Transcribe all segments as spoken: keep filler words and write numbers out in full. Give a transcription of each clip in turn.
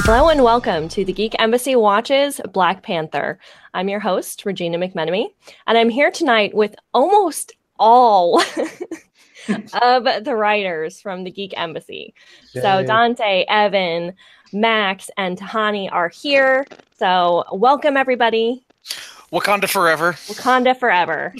Hello and welcome to the Geek Embassy Watches Black Panther. I'm your host, Regina McMenemy, and I'm here tonight with almost all of the writers from the Geek Embassy. Yay. So Dante, Evan, Max, and Tahani are here. So welcome, everybody. Wakanda forever. Wakanda forever.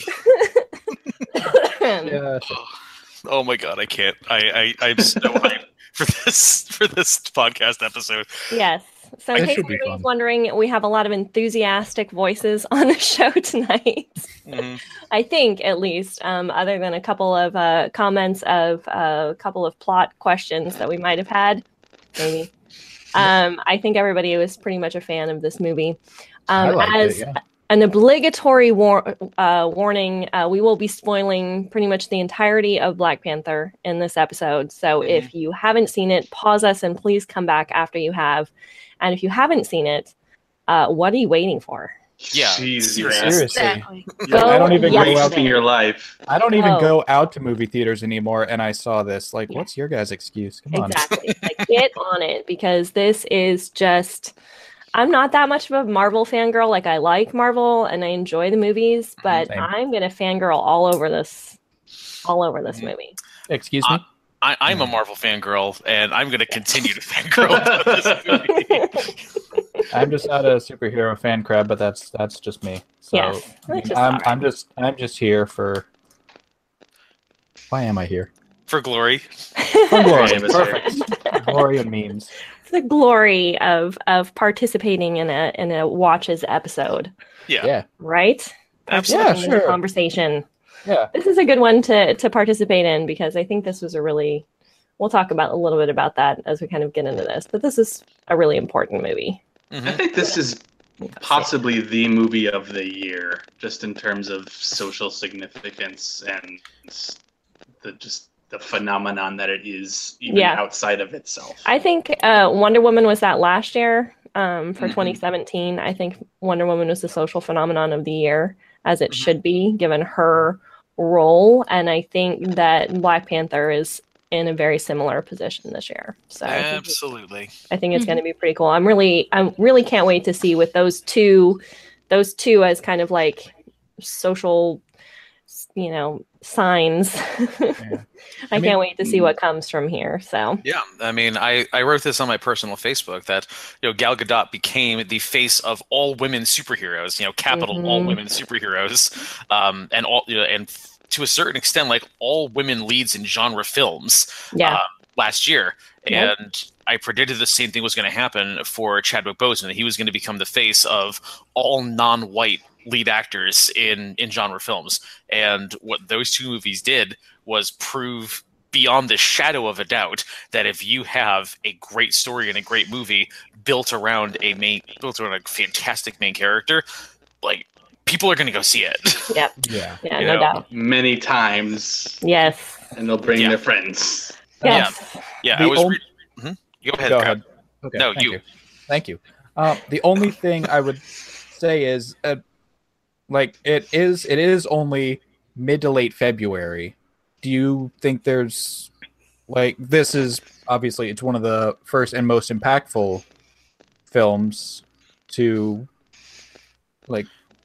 Yeah. Oh, oh my god, I can't. I, I, I'm so hyped for this for this podcast episode. Yes. So in It case should be anybody's fun. wondering, we have a lot of enthusiastic voices on the show tonight. Mm-hmm. I think, at least, um, other than a couple of uh, comments of uh, a couple of plot questions that we might have had, maybe. Um, I think everybody was pretty much a fan of this movie. Um, I liked as it, yeah. an obligatory war- uh, warning, uh, we will be spoiling pretty much the entirety of Black Panther in this episode. So Mm-hmm. if you haven't seen it, pause us and please come back after you have. And if you haven't seen it, uh, what are you waiting for? Yeah, Jeez, seriously. Seriously. Exactly. You're Go I don't even go yesterday. out wasting your life. I don't even Oh. go out to movie theaters anymore, and I saw this. Like, Yeah. what's your guys' excuse? Come on. Exactly. Like, get on it, because this is just. I'm not that much of a Marvel fangirl. Like, I like Marvel and I enjoy the movies, but Same. I'm gonna fangirl all over this, all over this Mhm. movie. Excuse me? I, I'm a Marvel fangirl, and I'm going to continue to fangirl about this movie. I'm just not a superhero fan crab, but that's that's just me. So Yes, I mean, that's just I'm alright. I'm just I'm just here for. Why am I here? For glory. For glory. Same as here. Perfect. Glory and memes. The glory of of participating in a in a watches episode, Yeah, Yeah. right? absolutely. Yeah, Participating in the sure. Conversation. Yeah. This is a good one to to participate in, because I think this was a really. We'll talk about a little bit about that as we kind of get into this, but this is a really important movie. I Mhm. think this is possibly the movie of the year, just in terms of social significance and the just the phenomenon that it is, even Yeah. outside of itself. I think uh, Wonder Woman was that last year um, for Mhm. twenty seventeen. I think Wonder Woman was the social phenomenon of the year, as it Mhm. should be, given her role. And I think that Black Panther is in a very similar position this year. So I think, Absolutely. I think it's going to be pretty cool. I'm really, I really can't wait to see with those two, those two as kind of like social, you know, signs. Yeah. I, I mean- can't wait to see what comes from here. So. Yeah, I mean, I, I wrote this on my personal Facebook that, you know, Gal Gadot became the face of all women superheroes, you know, capital Mhm. all women superheroes, um, and all, you know, and to a certain extent, like all women leads in genre films. Yeah. uh, last year, Yep. and I predicted the same thing was going to happen for Chadwick Boseman. That he was going to become the face of all non-white lead actors in in genre films, and what those two movies did was prove beyond the shadow of a doubt that if you have a great story and a great movie built around a main built around a fantastic main character, like people are going to go see it. Yep. Yeah. Yeah, You no know, doubt. Many times, Yes. and they'll bring Yeah. their friends. Yes. Yeah, The I was. ol- Re- Mhm. Go ahead. Go Crab. ahead. Okay. No, thank you. Thank you. Uh, the only thing I would say is, uh, like, it is it is only mid to late February. Do you think there's like this is obviously it's one of the first and most impactful films to like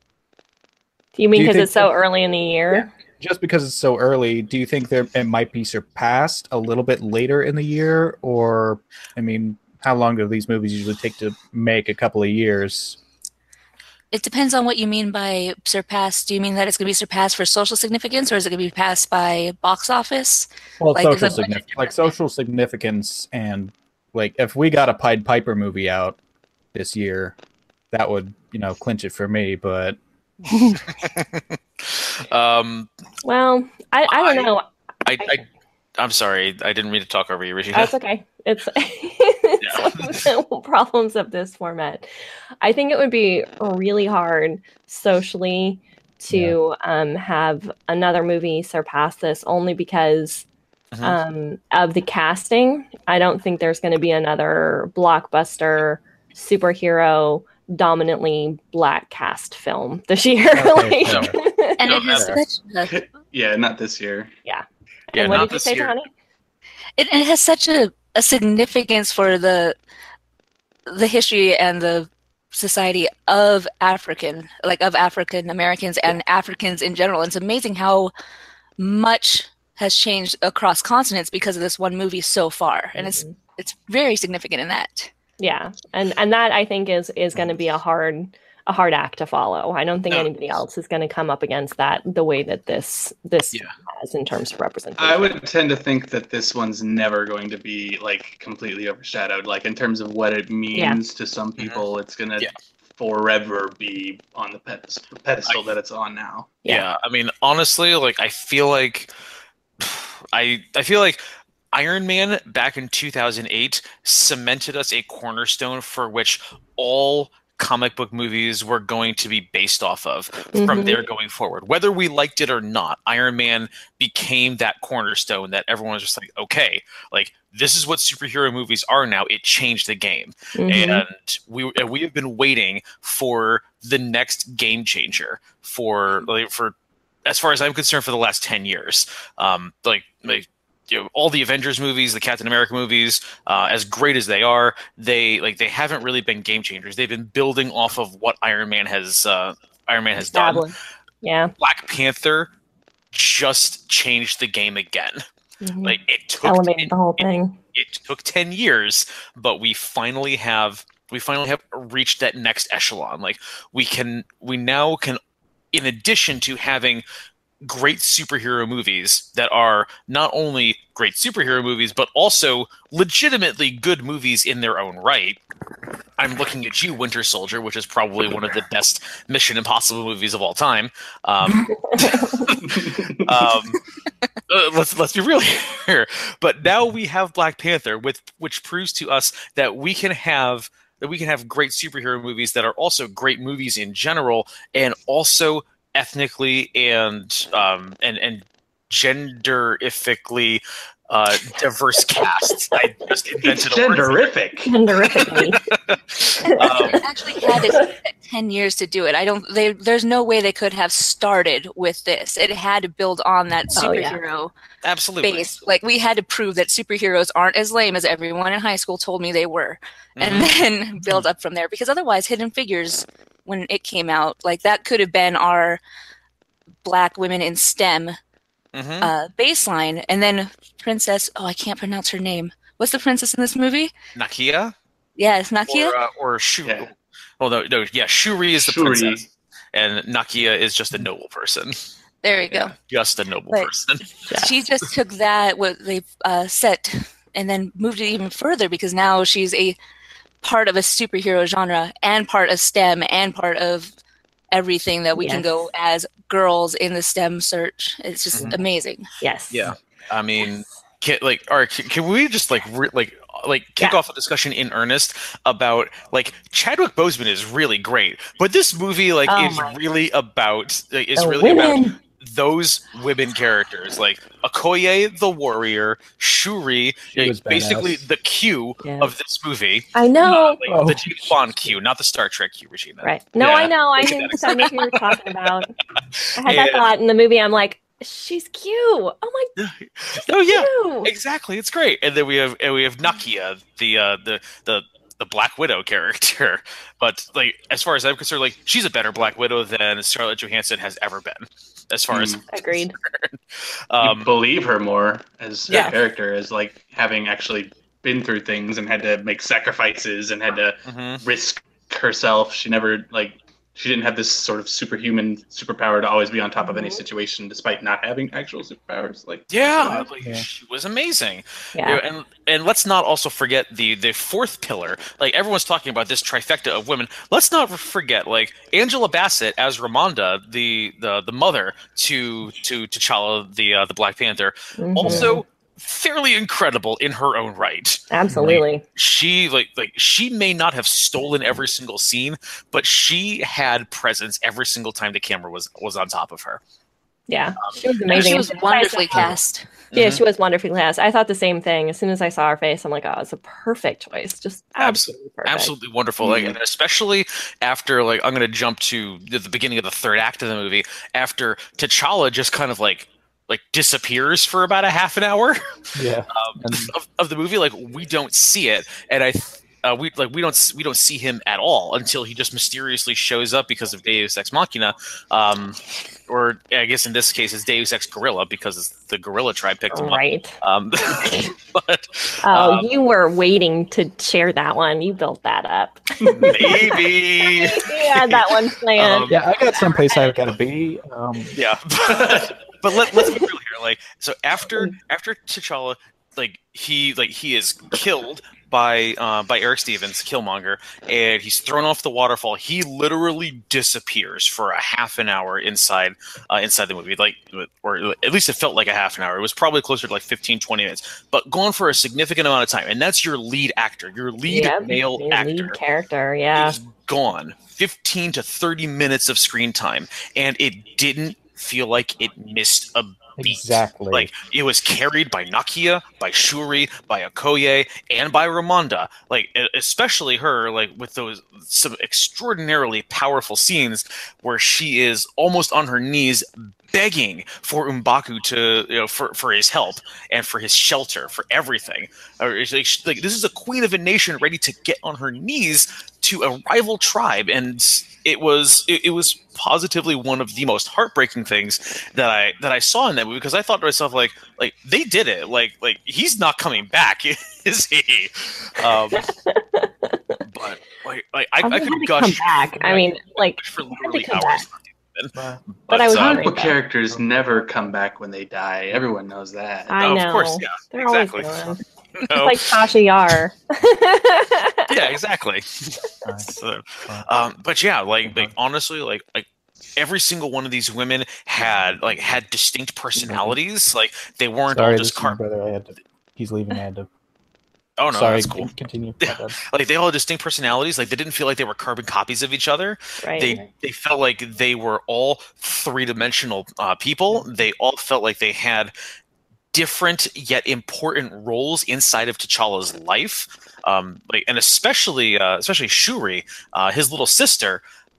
Do you mean Do you because think it's so that- early in the year? just because it's so early. Do you think there it might be surpassed a little bit later in the year, or I mean, how long do these movies usually take to make? A couple of years. It depends on what you mean by surpassed. Do you mean that it's going to be surpassed for social significance, or is it going to be passed by box office? Well, Like, social is it- signif- like social significance, and like if we got a Pied Piper movie out this year, that would you know clinch it for me. But Um, Well, I, I don't I- know. I, I, I'm sorry. I didn't mean to talk over you, Regina. That's okay. It's, it's one of the problems of this format. I think it would be really hard socially to um, have another movie surpass this, only because Mhm. um, of the casting. I don't think there's going to be another blockbuster superhero dominantly black cast film this year. Okay, Like- fair. And No, it has fair. such a, Yeah, not this year. Yeah, and what not did you this say, year. Tony? it, it has such a, a significance for the the history and the society of African, like of African Americans and Africans in general. And it's amazing how much has changed across continents because of this one movie so far, and it's it's very significant in that. Yeah, and and that I think is is going to be a hard a hard act to follow. I don't think No. anybody else is going to come up against that the way that this this Yeah. has in terms of representation. I would tend to think that this one's never going to be like completely overshadowed. Like in terms of what it means to some people, it's gonna Yeah. forever be on the pedestal, pedestal I- that it's on now. Yeah. Yeah. I mean, honestly, like I feel like I I feel like Iron Man back in two thousand eight cemented us a cornerstone for which all comic book movies were going to be based off of from Mhm. there going forward. Whether we liked it or not, Iron Man became that cornerstone that everyone was just like, okay, like this is what superhero movies are now. It changed the game. Mhm. And we and we have been waiting for the next game changer for like for as far as I'm concerned for the last ten years. Um, like like you know, all the Avengers movies, the Captain America movies, uh, as great as they are, they like they haven't really been game changers. They've been building off of what Iron Man has uh, Iron Man has done. Established. Yeah. Black Panther just changed the game again. Mhm. Like it took Elevated it, the whole it- thing. it took ten years, but we finally have we finally have reached that next echelon. Like we can we now can, in addition to having great superhero movies that are not only great superhero movies but also legitimately good movies in their own right. I'm looking at you, Winter Soldier, which is probably one of the best Mission Impossible movies of all time. Um, um, uh, let's let's be real here. But now we have Black Panther, with which proves to us that we can have that we can have great superhero movies that are also great movies in general, and also ethnically and um, and and genderifically uh, diverse casts. I just It's invented a word. genderific. Terrifically. Um, They actually had to take ten years to do it. I don't. They, there's no way they could have started with this. It had to build on that Oh, yeah. superhero absolutely. base. Like we had to prove that superheroes aren't as lame as everyone in high school told me they were, and Mhm. then build up from there. Because otherwise, Hidden Figures, when it came out, like that could have been our Black women in STEM Mhm. uh, baseline, and then Princess. Oh, I can't pronounce her name. What's the princess in this movie? Nakia Yeah, it's Nakia. or uh, or Shu. Yeah. Well, no, no, yeah, Shuri is the Shuri. princess, and Nakia is just a noble person, There we go. just a noble But- person. She just took that what they've uh, set and then moved it even further because now she's a part of a superhero genre and part of STEM and part of everything that we can Yes. go as girls in the STEM search. It's just Mhm. amazing. Yes. Yeah. I mean, can, like, all right, can, can we just like re- like like kick Yeah. off a discussion in earnest about like Chadwick Boseman is really great, but this movie like Oh is my- really about like, is The really about women. those women characters like Okoye the warrior, Shuri, She like, was basically badass. the Q Yes. of this movie. I know. Like, Oh. the James Bond Q, not the Star Trek Q, Regina. Right. No, Yeah. I know. I Look at knew that kind of who you were talking about. I had that Yeah. thought in the movie. I'm like, she's cute. Oh my, Oh yeah, cute. exactly. It's great. And then we have and we have Nakia, the uh, the the the Black Widow character. But like as far as I'm concerned, like she's a better Black Widow than Scarlett Johansson has ever been. As far as Mm. Agreed. um, you believe her more as Yeah. a character, as like having actually been through things and had to make sacrifices and had to mhm. risk herself. She never like she didn't have this sort of superhuman superpower to always be on top of any Mhm. situation, despite not having actual superpowers. Like Yeah, like, Yeah. she was amazing. Yeah. You know, and and let's not also forget the the fourth pillar. Like everyone's talking about this trifecta of women. Let's not forget like Angela Bassett as Ramonda, the the the mother to to T'Challa, the uh, the Black Panther. Mhm. Also fairly incredible in her own right. Absolutely. She like like she may not have stolen every single scene, but she had presence every single time the camera was was on top of her. Yeah. She was And amazing. she As was soon as I wonderfully saw- cast. Yeah, Mhm. she was wonderfully cast. I thought the same thing. As soon as I saw her face, I'm like, oh, it's a perfect choice. Just absolutely perfect. Absolutely wonderful. Like, Mhm. and especially after like I'm gonna jump to the, the beginning of the third act of the movie after T'Challa just kind of like like disappears for about a half an hour Yeah. um, And- of, of the movie. Like we don't see it, and I th- uh, we like we don't we don't see him at all until he just mysteriously shows up because of Deus Ex Machina, um, or I guess in this case it's Deus Ex Gorilla because it's the Gorilla tribe picked him right. up. Um, but oh, um, you were waiting to share that one. You built that up. maybe you had that one planned. Um, Yeah, I got someplace I've got to be. Um, yeah, but, but let, let's be real here. Like, so after after T'Challa, like he like he is killed by uh, by Eric Stevens, Killmonger, and he's thrown off the waterfall. He literally disappears for a half an hour inside uh, inside the movie, like, or at least it felt like a half an hour. It was probably closer to like fifteen, twenty minutes, but gone for a significant amount of time. And that's your lead actor, your lead Yep, male your actor, lead character. Yeah, is gone. fifteen to thirty minutes of screen time, and it didn't feel like it missed a beat. Exactly. Like, it was carried by Nakia, by Shuri, by Okoye, and by Ramonda. Like, e- especially her, like, with those some extraordinarily powerful scenes where she is almost on her knees begging for M'Baku to, you know, for, for his help and for his shelter, for everything. Or it's like, she- like, this is a queen of a nation ready to get on her knees to a rival tribe, and it was it, it was positively one of the most heartbreaking things that I that I saw in that movie, because I thought to myself, like like they did it, like like he's not coming back, is he? Um, but like, like I, I could come gush back. I mean, like, for had to literally come hours. Wow. But, But I was uh, wondering- Comic book characters never come back when they die. Everyone knows that. I of know. course, yeah, They're exactly. always going. It's No. like Tasha Yar. Yeah, exactly. So, um, but yeah, like, like honestly, like, like every single one of these women had like had distinct personalities. Like, they weren't Sorry, all this just is my car. brother. I had to. He's leaving. I had to. Oh no, Sorry, that's cool. continue. My bad. Like, they all had distinct personalities. Like, they didn't feel like they were carbon copies of each other. Right. They they felt like they were all three dimensional uh, people. They all felt like they had different yet important roles inside of T'Challa's life. Um, like, and especially uh, especially Shuri, uh, his little sister.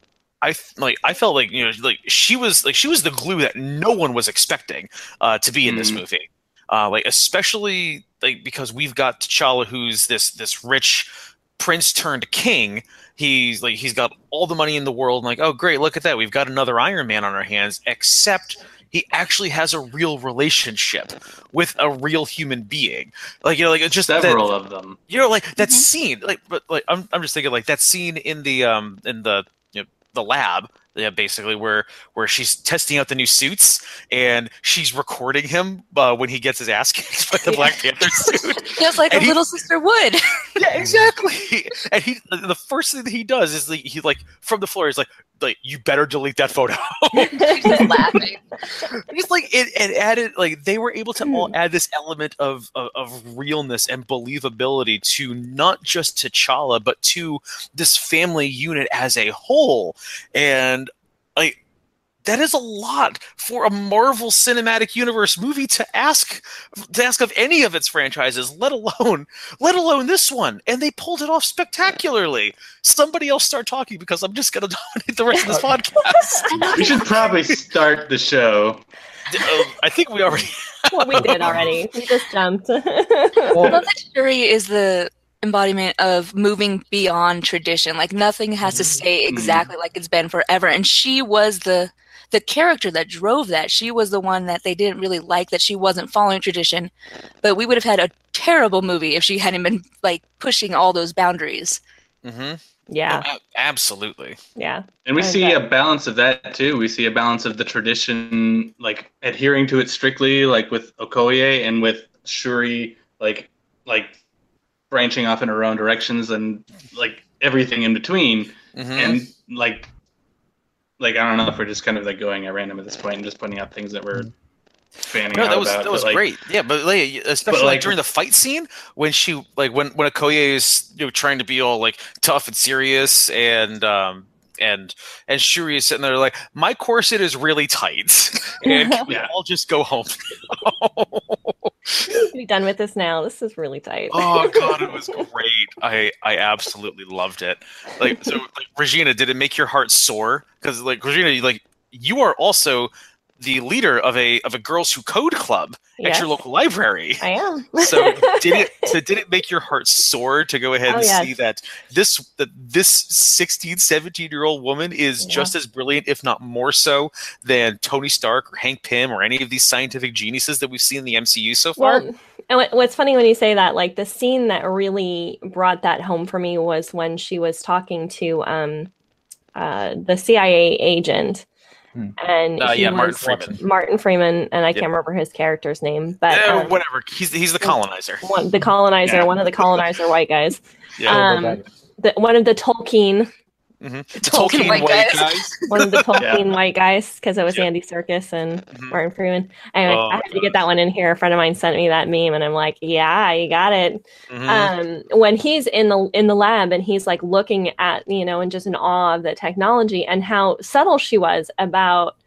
I f- like I felt like, you know, like she was like she was the glue that no one was expecting uh, to be in this Mhm. movie. Uh, like, especially like because we've got T'Challa, who's this this rich prince turned king. He's like he's got all the money in the world. And like, oh great, look at that, we've got another Iron Man on our hands. Except he actually has a real relationship with a real human being. Like, you know, like it's just that, Several of them. you know, like that scene, like, but like I'm, I'm just thinking like that scene in the um in the you know, the lab, yeah, basically where where she's testing out the new suits and she's recording him uh, when he gets his ass kicked by the Yeah. Black Panther suit. Just like And a he- little sister would. Yeah, exactly. And he, the first thing that he does is like, he like from the floor, he's like, like you better delete that photo. She's just laughing. Just like it, it added, like they were able to all add this element of, of of realness and believability to not just T'Challa, but to this family unit as a whole. And like that is a lot for a Marvel Cinematic Universe movie to ask to ask of any of its franchises, let alone let alone this one. And they pulled it off spectacularly. Somebody else start talking, because I'm just going to dominate the rest of this podcast. We should probably start the show. Uh, I think we already. Well, we did already. We just jumped. I Well, love that Shuri is the embodiment of moving beyond tradition. Like, nothing has to stay exactly like it's been forever. And she was the the character that drove that. She was the one that they didn't really like, that she wasn't following tradition. But we would have had a terrible movie if she hadn't been like pushing all those boundaries. Mm-hmm. yeah, Oh, a- absolutely. yeah. And we I see bet. a balance of that too. We see a balance of the tradition, like adhering to it strictly, like with Okoye, and with Shuri, like like branching off in her own directions, and like everything in between. Mhm. And like like I don't know if we're just kind of like going at random at this point and just pointing out things that we're fanning No, out that was about. that was but, like, great. Yeah, but like, especially like, like- during the fight scene when she like when when Okoye is, you know, trying to be all like tough and serious, and um and and Shuri is sitting there like, my corset is really tight, and can we Yeah. all just go home? Be done with this now. This is really tight. Oh god, it was great. I I absolutely loved it. Like, so like Regina, did it make your heart sore? Because like Regina, like you are also the leader of a of a Girls Who Code club Yes. at your local library. I am. So did it so did it make your heart soar to go ahead Oh, and yes. see that this that this sixteen, seventeen year old woman is Yeah. just as brilliant, if not more so, than Tony Stark or Hank Pym or any of these scientific geniuses that we've seen in the M C U so far? Well, and what- what's funny when you say that, like the scene that really brought that home for me was when she was talking to um, uh, the C I A agent, Hmm. and Uh, he yeah, Martin was Freeman. Martin Freeman, and I Yep. can't remember his character's name, but Eh, um, whatever. He's he's the colonizer. one, the colonizer, Yeah. one of the colonizer white guys, Yeah. um, the, one of the Tolkien, hmm The Tolkien Tolkien white white guys. guys. one of the Tolkien white guys, because it was Yep. Andy Serkis and Mhm. Martin Freeman. Anyway, Oh, I had to get that one in here. A friend of mine sent me that meme, and I'm like, yeah, you got it. Mhm. um when he's in the in the lab and he's like looking at, you know, and just in awe of the technology and how subtle she was about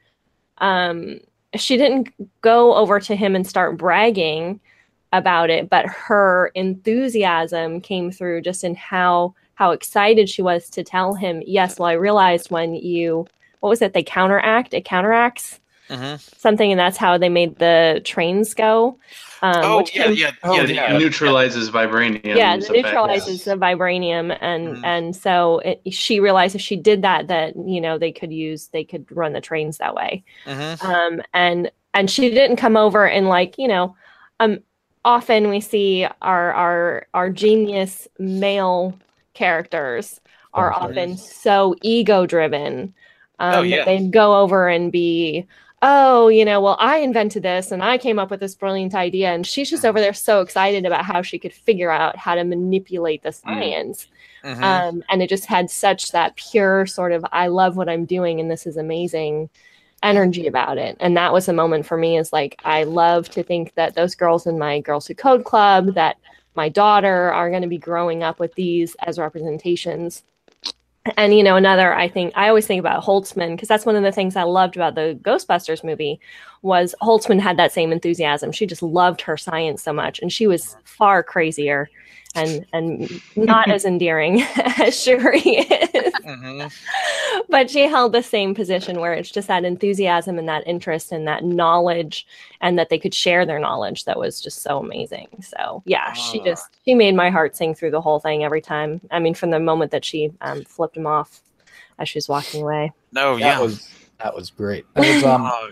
um she didn't go over to him and start bragging about it, but her enthusiasm came through just in how how excited she was to tell him, yes, well, I realized when you, what was it, they counteract, it counteracts Mhm. something, and that's how they made the trains go. Um, Oh which yeah, came- yeah, Oh, yeah, the, yeah. uh, Neutralizes vibranium. yeah, it neutralizes effects. the vibranium, and Mhm. and so it, she realized if she did that, that, you know, they could use they could run the trains that way. Mhm. Um, and and she didn't come over and, like, you know, um, often we see our our our genius male characters are Oh, sure. often so ego driven, um, Oh, yeah. that they'd go over and be, oh, you know, well, I invented this and I came up with this brilliant idea. And she's just over there so excited about how she could figure out how to manipulate the science. Mhm. Um, and it just had such that pure sort of, I love what I'm doing and this is amazing energy about it. And that was a moment for me, is like, I love to think that those girls in my Girls Who Code club, that my daughter, are going to be growing up with these as representations. And, you know, another, I think, I always think about Holtzman, because that's one of the things I loved about the Ghostbusters movie, was Holtzman had that same enthusiasm. She just loved her science so much, and she was far crazier and and not as endearing as Shuri is. Mhm. But she held the same position, where it's just that enthusiasm and that interest and that knowledge, and that they could share their knowledge, that was just so amazing. So yeah, she Ah. just she made my heart sing through the whole thing every time. I mean, from the moment that she um, flipped him off as she was walking away. No, That yeah. was that was great. That was, um, Oh,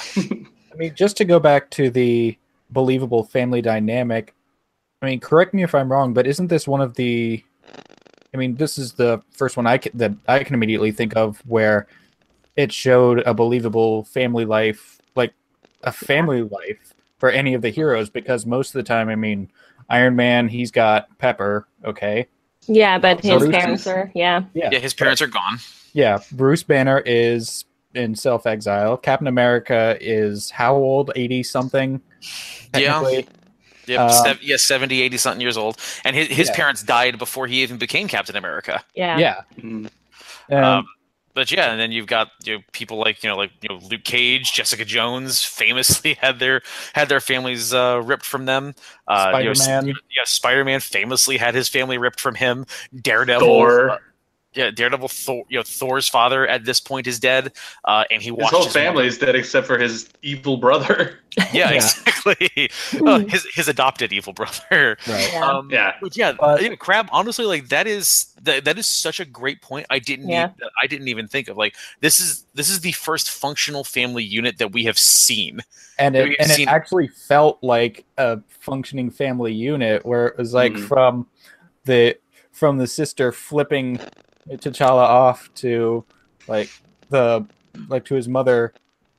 I mean, just to go back to the believable family dynamic. I mean, correct me if I'm wrong, but isn't this one of the? I mean, this is the first one I can, that I can immediately think of where it showed a believable family life, like a family life for any of the heroes. Because most of the time, I mean, Iron Man, he's got Pepper, okay, Yeah, but his Bruce parents is- are yeah. yeah, yeah, his parents are gone. yeah. Bruce Banner is in self-exile. Captain America is how old? eighty something. Yeah. Technically. Yep, Uh, sev- yeah, seventy, eighty something years old. And his, his Yeah. parents died before he even became Captain America. Yeah. Yeah. Mm. Um, Um, but yeah, and then you've got, you know, people like, you know, like, you know, Luke Cage, Jessica Jones famously had their had their families uh, ripped from them. Uh, you know, Spider-Man. s- yeah, Spider-Man famously had his family ripped from him. Daredevil, Thor. uh, yeah, Daredevil, Thor, you know, Thor's father at this point is dead, uh, and he His watched whole his family mother- is dead except for his evil brother. Yeah, Yeah. exactly. uh, his his adopted evil brother. right. Yeah. Um, Yeah. but yeah, But- you know, Crab. Honestly, like that is that, that is such a great point. I didn't Yeah. need, that I didn't even think of. Like this is this is the first functional family unit that we have seen. And We've it and seen- it actually felt like a functioning family unit where it was like Mhm. from the from the sister flipping T'Challa off to like the like to his mother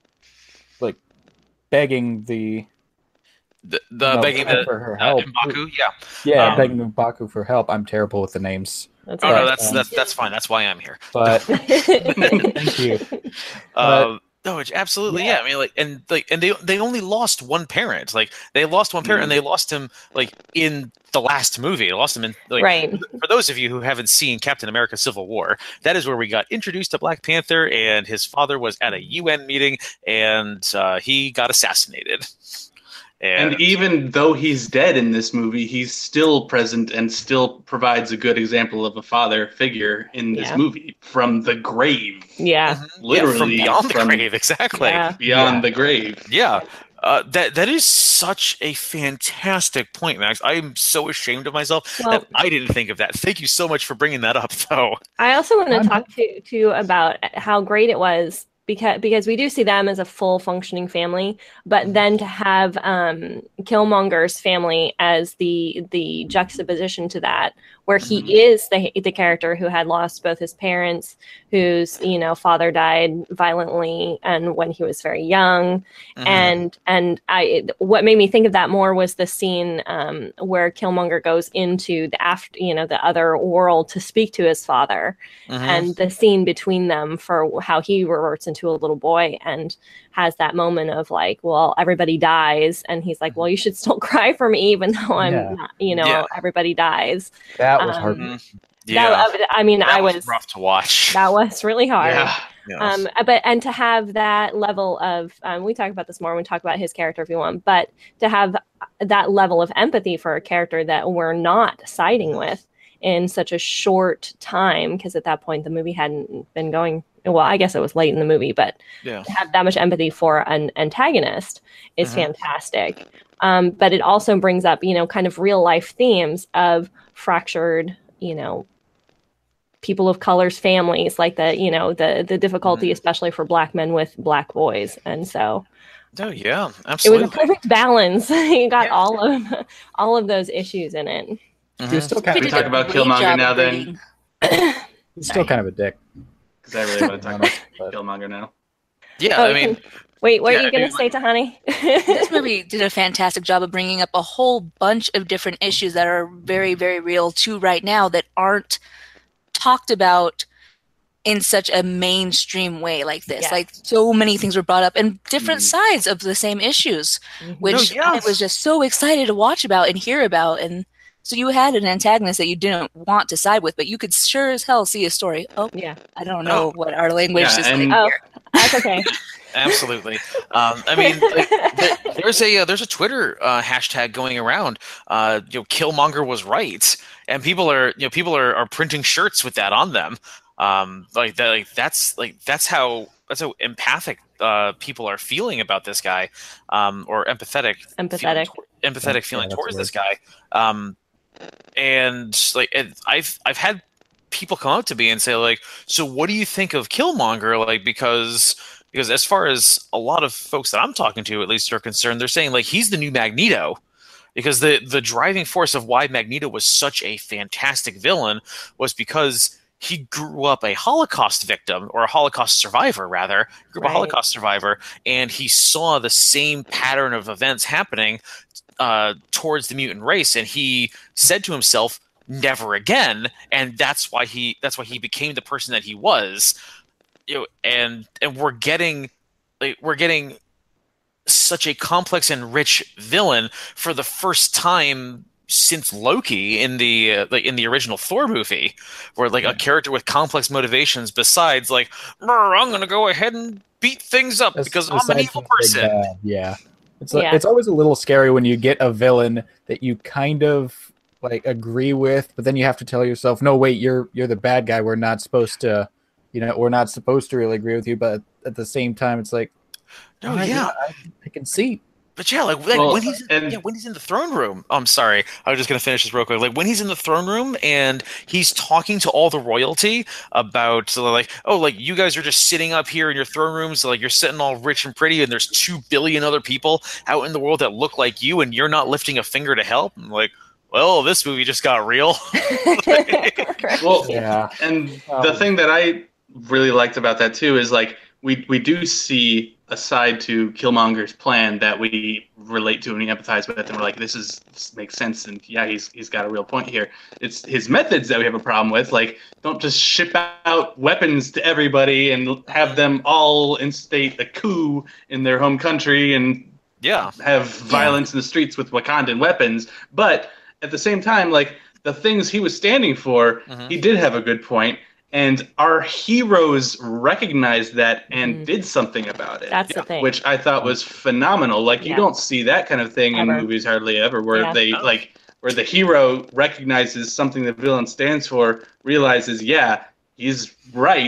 like begging the The, the no, begging the for her uh, help. M'Baku, yeah. Yeah, um, begging M'Baku for help. I'm terrible with the names. That's Oh okay. no, that's um, that's that's fine. That's why I'm here. But thank you. But- Um, no, it's absolutely Yeah. yeah. I mean, like, and like, and they they only lost one parent. Like, they lost one parent, and they lost him like in the last movie. They lost him in like. Right. For those of you who haven't seen Captain America: Civil War, that is where we got introduced to Black Panther, and his father was at a U N meeting, and uh, he got assassinated. And, And even though he's dead in this movie, he's still present and still provides a good example of a father figure in this Yeah. movie from the grave. Yeah. Mhm. Literally yeah, from beyond the from grave, exactly. Yeah. beyond Yeah. the grave. Yeah. Uh, that that is such a fantastic point, Max. I am so ashamed of myself Well, that I didn't think of that. Thank you so much for bringing that up, though. I also want to I'm- talk to to you about how great it was because because we do see them as a full functioning family, but then to have um, Killmonger's family as the the juxtaposition to that, where he Mhm. is the the character who had lost both his parents, whose you know father died violently, and when he was very young, Mhm. and and I what made me think of that more was the scene um, where Killmonger goes into the after you know the other world to speak to his father, Mhm. and the scene between them for how he reverts into a little boy and has that moment of like, well, everybody dies, and he's like, well, you should still cry for me even though I'm Yeah. not, you know, Yeah. everybody dies. That was Um, hard. Mhm. Yeah, That, I mean, that I was, was rough to watch. that was really hard. Yeah. Yes. Um, but and to have that level of um, we talk about this more when we talk about his character if you want, but to have that level of empathy for a character that we're not siding with in such a short time, because at that point the movie hadn't been going well. I guess it was late in the movie, but yeah. to have that much empathy for an antagonist is Mhm. fantastic. Um, but it also brings up, you know, kind of real life themes of fractured, you know, people of color's families, like the, you know, the the difficulty, Mhm. especially for black men with black boys. And so Oh yeah, it was absolutely. a perfect balance. You got Yeah. all of all of those issues in it. Mhm. You're still kind He we of did talk a about great Killmonger job now of then? bringing- he's still kind of a dick. Because I really want to talk about But- Killmonger now. Yeah, Oh, I you mean, can- Wait, what yeah, are you I going mean, to say to Honey? This movie did a fantastic job of bringing up a whole bunch of different issues that are very, very real too right now that aren't talked about in such a mainstream way like this. Yes. Like so many things were brought up and different Mm. sides of the same issues, which No, yes. I was just so excited to watch about and hear about. And so you had an antagonist that you didn't want to side with, but you could sure as hell see a story. Oh, Yeah. I don't know what our language Yeah, is and- like Oh, here. that's okay. absolutely. Um, I mean, like, there, there's a uh, there's a Twitter uh, hashtag going around. Uh, you know, Killmonger was right, and people are you know people are, are printing shirts with that on them. Um, like that, like that's like that's how that's how empathic uh, people are feeling about this guy, um, or empathetic, Empathetic. feeling, tor- empathetic Yeah, feeling that's towards the this guy. Um, and like, and I've I've had people come up to me and say like, so what do you think of Killmonger? Like, because because as far as a lot of folks that I'm talking to, at least, are concerned, they're saying like he's the new Magneto. Because the the driving force of why Magneto was such a fantastic villain was because he grew up a Holocaust victim, or a Holocaust survivor, rather. He grew up Right. a Holocaust survivor, and he saw the same pattern of events happening uh, towards the mutant race, and he said to himself, "Never again." And that's why he that's why he became the person that he was. You know, and and we're getting like we're getting such a complex and rich villain for the first time since Loki in the uh, like in the original Thor movie, where like a character with complex motivations besides like, "Brr, I'm gonna go ahead and beat things up As- because I'm aside an evil from Big person." Bad, yeah. It's like, Yeah. it's always a little scary when you get a villain that you kind of like agree with, but then you have to tell yourself, no, wait, you're you're the bad guy. We're not supposed to, you know, we're not supposed to really agree with you. But at the same time, it's like, No, all right, yeah. I, I can see. But yeah, like, like Well, when he's and- yeah, when he's in the throne room. Oh, I'm sorry, I was just gonna finish this real quick. Like when he's in the throne room and he's talking to all the royalty about so like, oh, like you guys are just sitting up here in your throne rooms, like you're sitting all rich and pretty, and there's two billion other people out in the world that look like you, and you're not lifting a finger to help. I'm like, well, this movie just got real. Well, Yeah. and the Um, thing that I really liked about that too is like we we do see a side to Killmonger's plan that we relate to and we empathize with, and we're like, this is this makes sense, and yeah, he's he's got a real point here. It's his methods that we have a problem with. Like, don't just ship out weapons to everybody and have them all instate a coup in their home country and Yeah, have violence in the streets with Wakandan weapons. But at the same time, like the things he was standing for, Mhm. he did have a good point, and our heroes recognized that and Mhm. did something about it. That's the thing. Which I thought was phenomenal. Like you Yeah. don't see that kind of thing Ever. in movies hardly ever, where Yeah. they Oh. like where the hero recognizes something the villain stands for, realizes, yeah, he's right,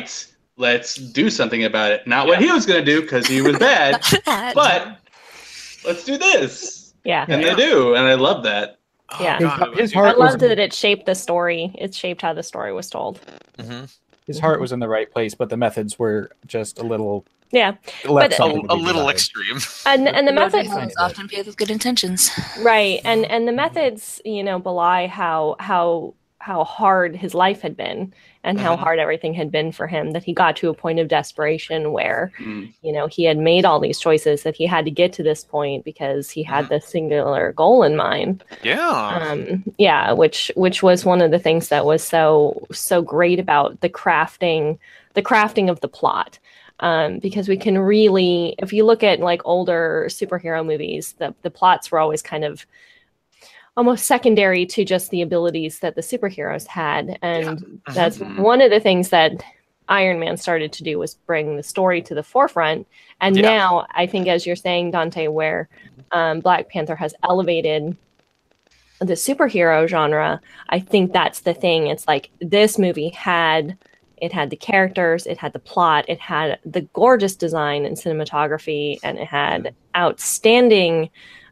let's do something about it. Not what he was going to do because he was bad, but let's do this. Yeah. And they do, and I love that. Yeah. His, God, his I heart was loved that it shaped the story. It shaped how the story was told. Mm-hmm. his heart was in the right place, but the methods were just a little Yeah. left But- something A, to a be little desired. extreme. And and the Yeah, methods tiny Villains bit. often pay with good intentions. right. And and the methods, you know, belie how how how hard his life had been and how Mhm. hard everything had been for him, that he got to a point of desperation where, Mm. you know, he had made all these choices, that he had to get to this point because he had this singular goal in mind. Yeah. Um, yeah, which which was one of the things that was so so great about the crafting, the crafting of the plot. Um, because we can really, if you look at like older superhero movies, the the plots were always kind of almost secondary to just the abilities that the superheroes had, and that's Mhm. one of the things that Iron Man started to do, was bring the story to the forefront. And Yeah. now I think, as you're saying, Dante, where um, Black Panther has elevated the superhero genre, I think that's the thing. It's like this movie had it had the characters, it had the plot, it had the gorgeous design and cinematography, and it had outstanding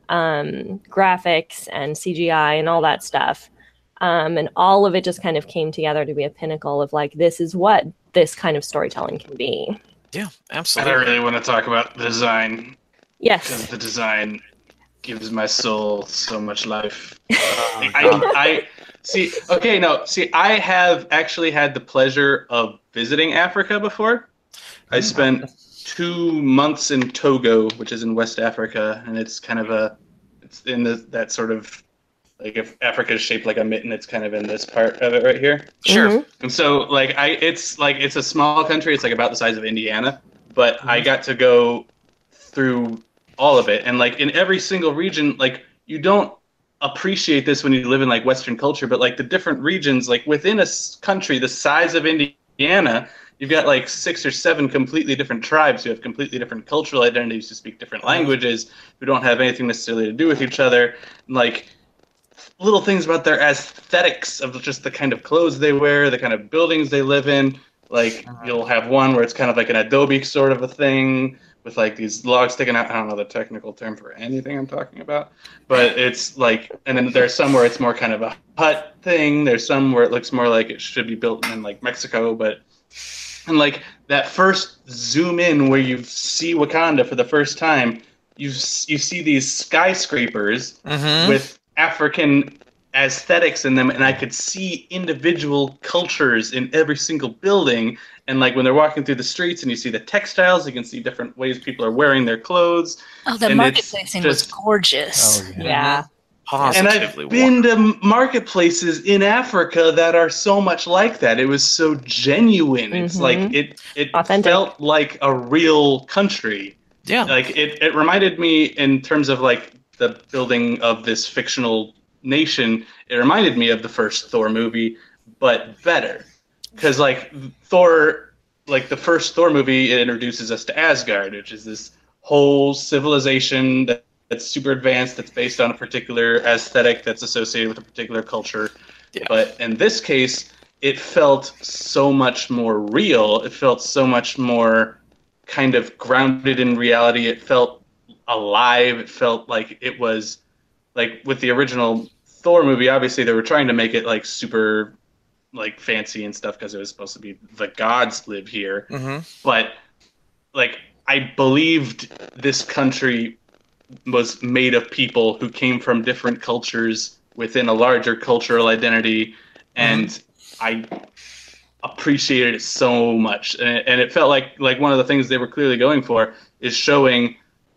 um, graphics and C G I and all that stuff. Um, and all of it just kind of came together to be a pinnacle of like, this is what this kind of storytelling can be. Yeah, And I absolutely. really want to talk about the design, because Yes. the design gives my soul so much life. Oh, I, God. I see. Okay, no, see, I have actually had the pleasure of visiting Africa before. I spent two months in Togo, which is in West Africa, and it's kind of a, it's in the, that sort of, like if Africa is shaped like a mitten, it's kind of in this part of it right here. Sure. Mhm. And so, like, I, it's like it's a small country. It's like about the size of Indiana, but I got to go through all of it, and like in every single region, like you don't appreciate this when you live in like Western culture, but like the different regions, like within a s- country the size of Indiana, you've got like six or seven completely different tribes who have completely different cultural identities, who speak different languages, who don't have anything necessarily to do with each other, and, like little things about their aesthetics of just the kind of clothes they wear, the kind of buildings they live in. Like you'll have one where it's kind of like an adobe sort of a thing with like these logs sticking out. I don't know the technical term for anything I'm talking about, but it's like, and then there's some where it's more kind of a hut thing. There's some where it looks more like it should be built in like Mexico, but and like that first zoom in where you see Wakanda for the first time, you you see these skyscrapers Mm-hmm. with African aesthetics in them, and I could see individual cultures in every single building. And like when they're walking through the streets and you see the textiles, you can see different ways people are wearing their clothes. Oh, the And marketplace it's was just- gorgeous. Oh, yeah. Yeah. And Positively. I've been to marketplaces in Africa that are so much like that. It was so genuine. It's Mhm. like it it Authentic. felt like a real country. yeah. Like it, it reminded me in terms of like the building of this fictional nation, it reminded me of the first Thor movie, but better. Because like Thor, like the first Thor movie, it introduces us to Asgard, which is this whole civilization that, that's super advanced, that's based on a particular aesthetic that's associated with a particular culture. Yeah. But in this case, it felt so much more real. It felt so much more kind of grounded in reality. It felt alive. It felt like it was like with the original Thor movie, obviously they were trying to make it like super like fancy and stuff because it was supposed to be the gods live here. Mm-hmm. But like I believed this country was made of people who came from different cultures within a larger cultural identity, and I appreciated it so much. And it, and it felt like like one of the things they were clearly going for is showing,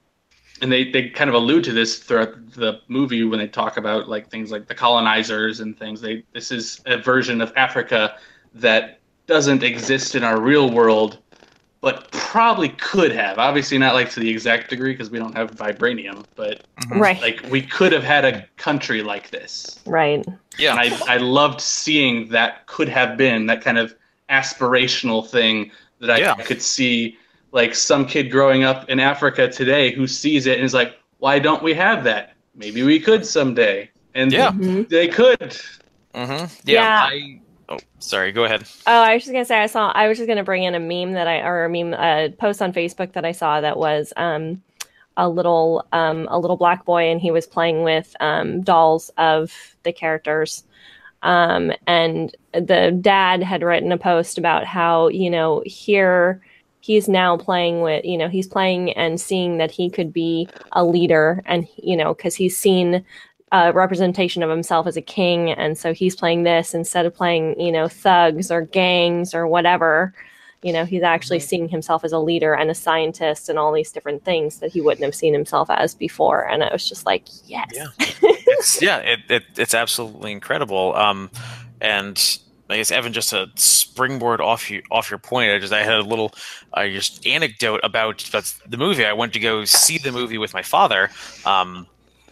and they, they kind of allude to this throughout the movie when they talk about like things like the colonizers and things. They this is a version of Africa that doesn't exist in our real world, but probably could have. Obviously not like to the exact degree because we don't have vibranium, but Right. like we could have had a country like this. Right. Yeah. And I, I loved seeing that could have been that kind of aspirational thing that I Yeah. could see, like some kid growing up in Africa today who sees it and is like, why don't we have that? Maybe we could someday. And Yeah. Mhm. they could. Mm-hmm. Yeah. Yeah. I. Oh, sorry. Go ahead. Oh, I was just gonna say I saw. I was just gonna bring in a meme that I or a meme uh, post on Facebook that I saw that was um, a little um, a little black boy, and he was playing with um, dolls of the characters. Um, and the dad had written a post about how, you know, here he's now playing with, you know, he's playing and seeing that he could be a leader, and, you know, because he's seen a representation of himself as a king. And so he's playing this instead of playing, you know, thugs or gangs or whatever. You know, he's actually seeing himself as a leader and a scientist and all these different things that he wouldn't have seen himself as before. And I was just like, yes. Yeah, it's, yeah, it, it, it's absolutely incredible. Um, and I guess, Evan, just a springboard off you off your point. I just I had a little uh, just anecdote about, about the movie. I went to go see the movie with my father, um,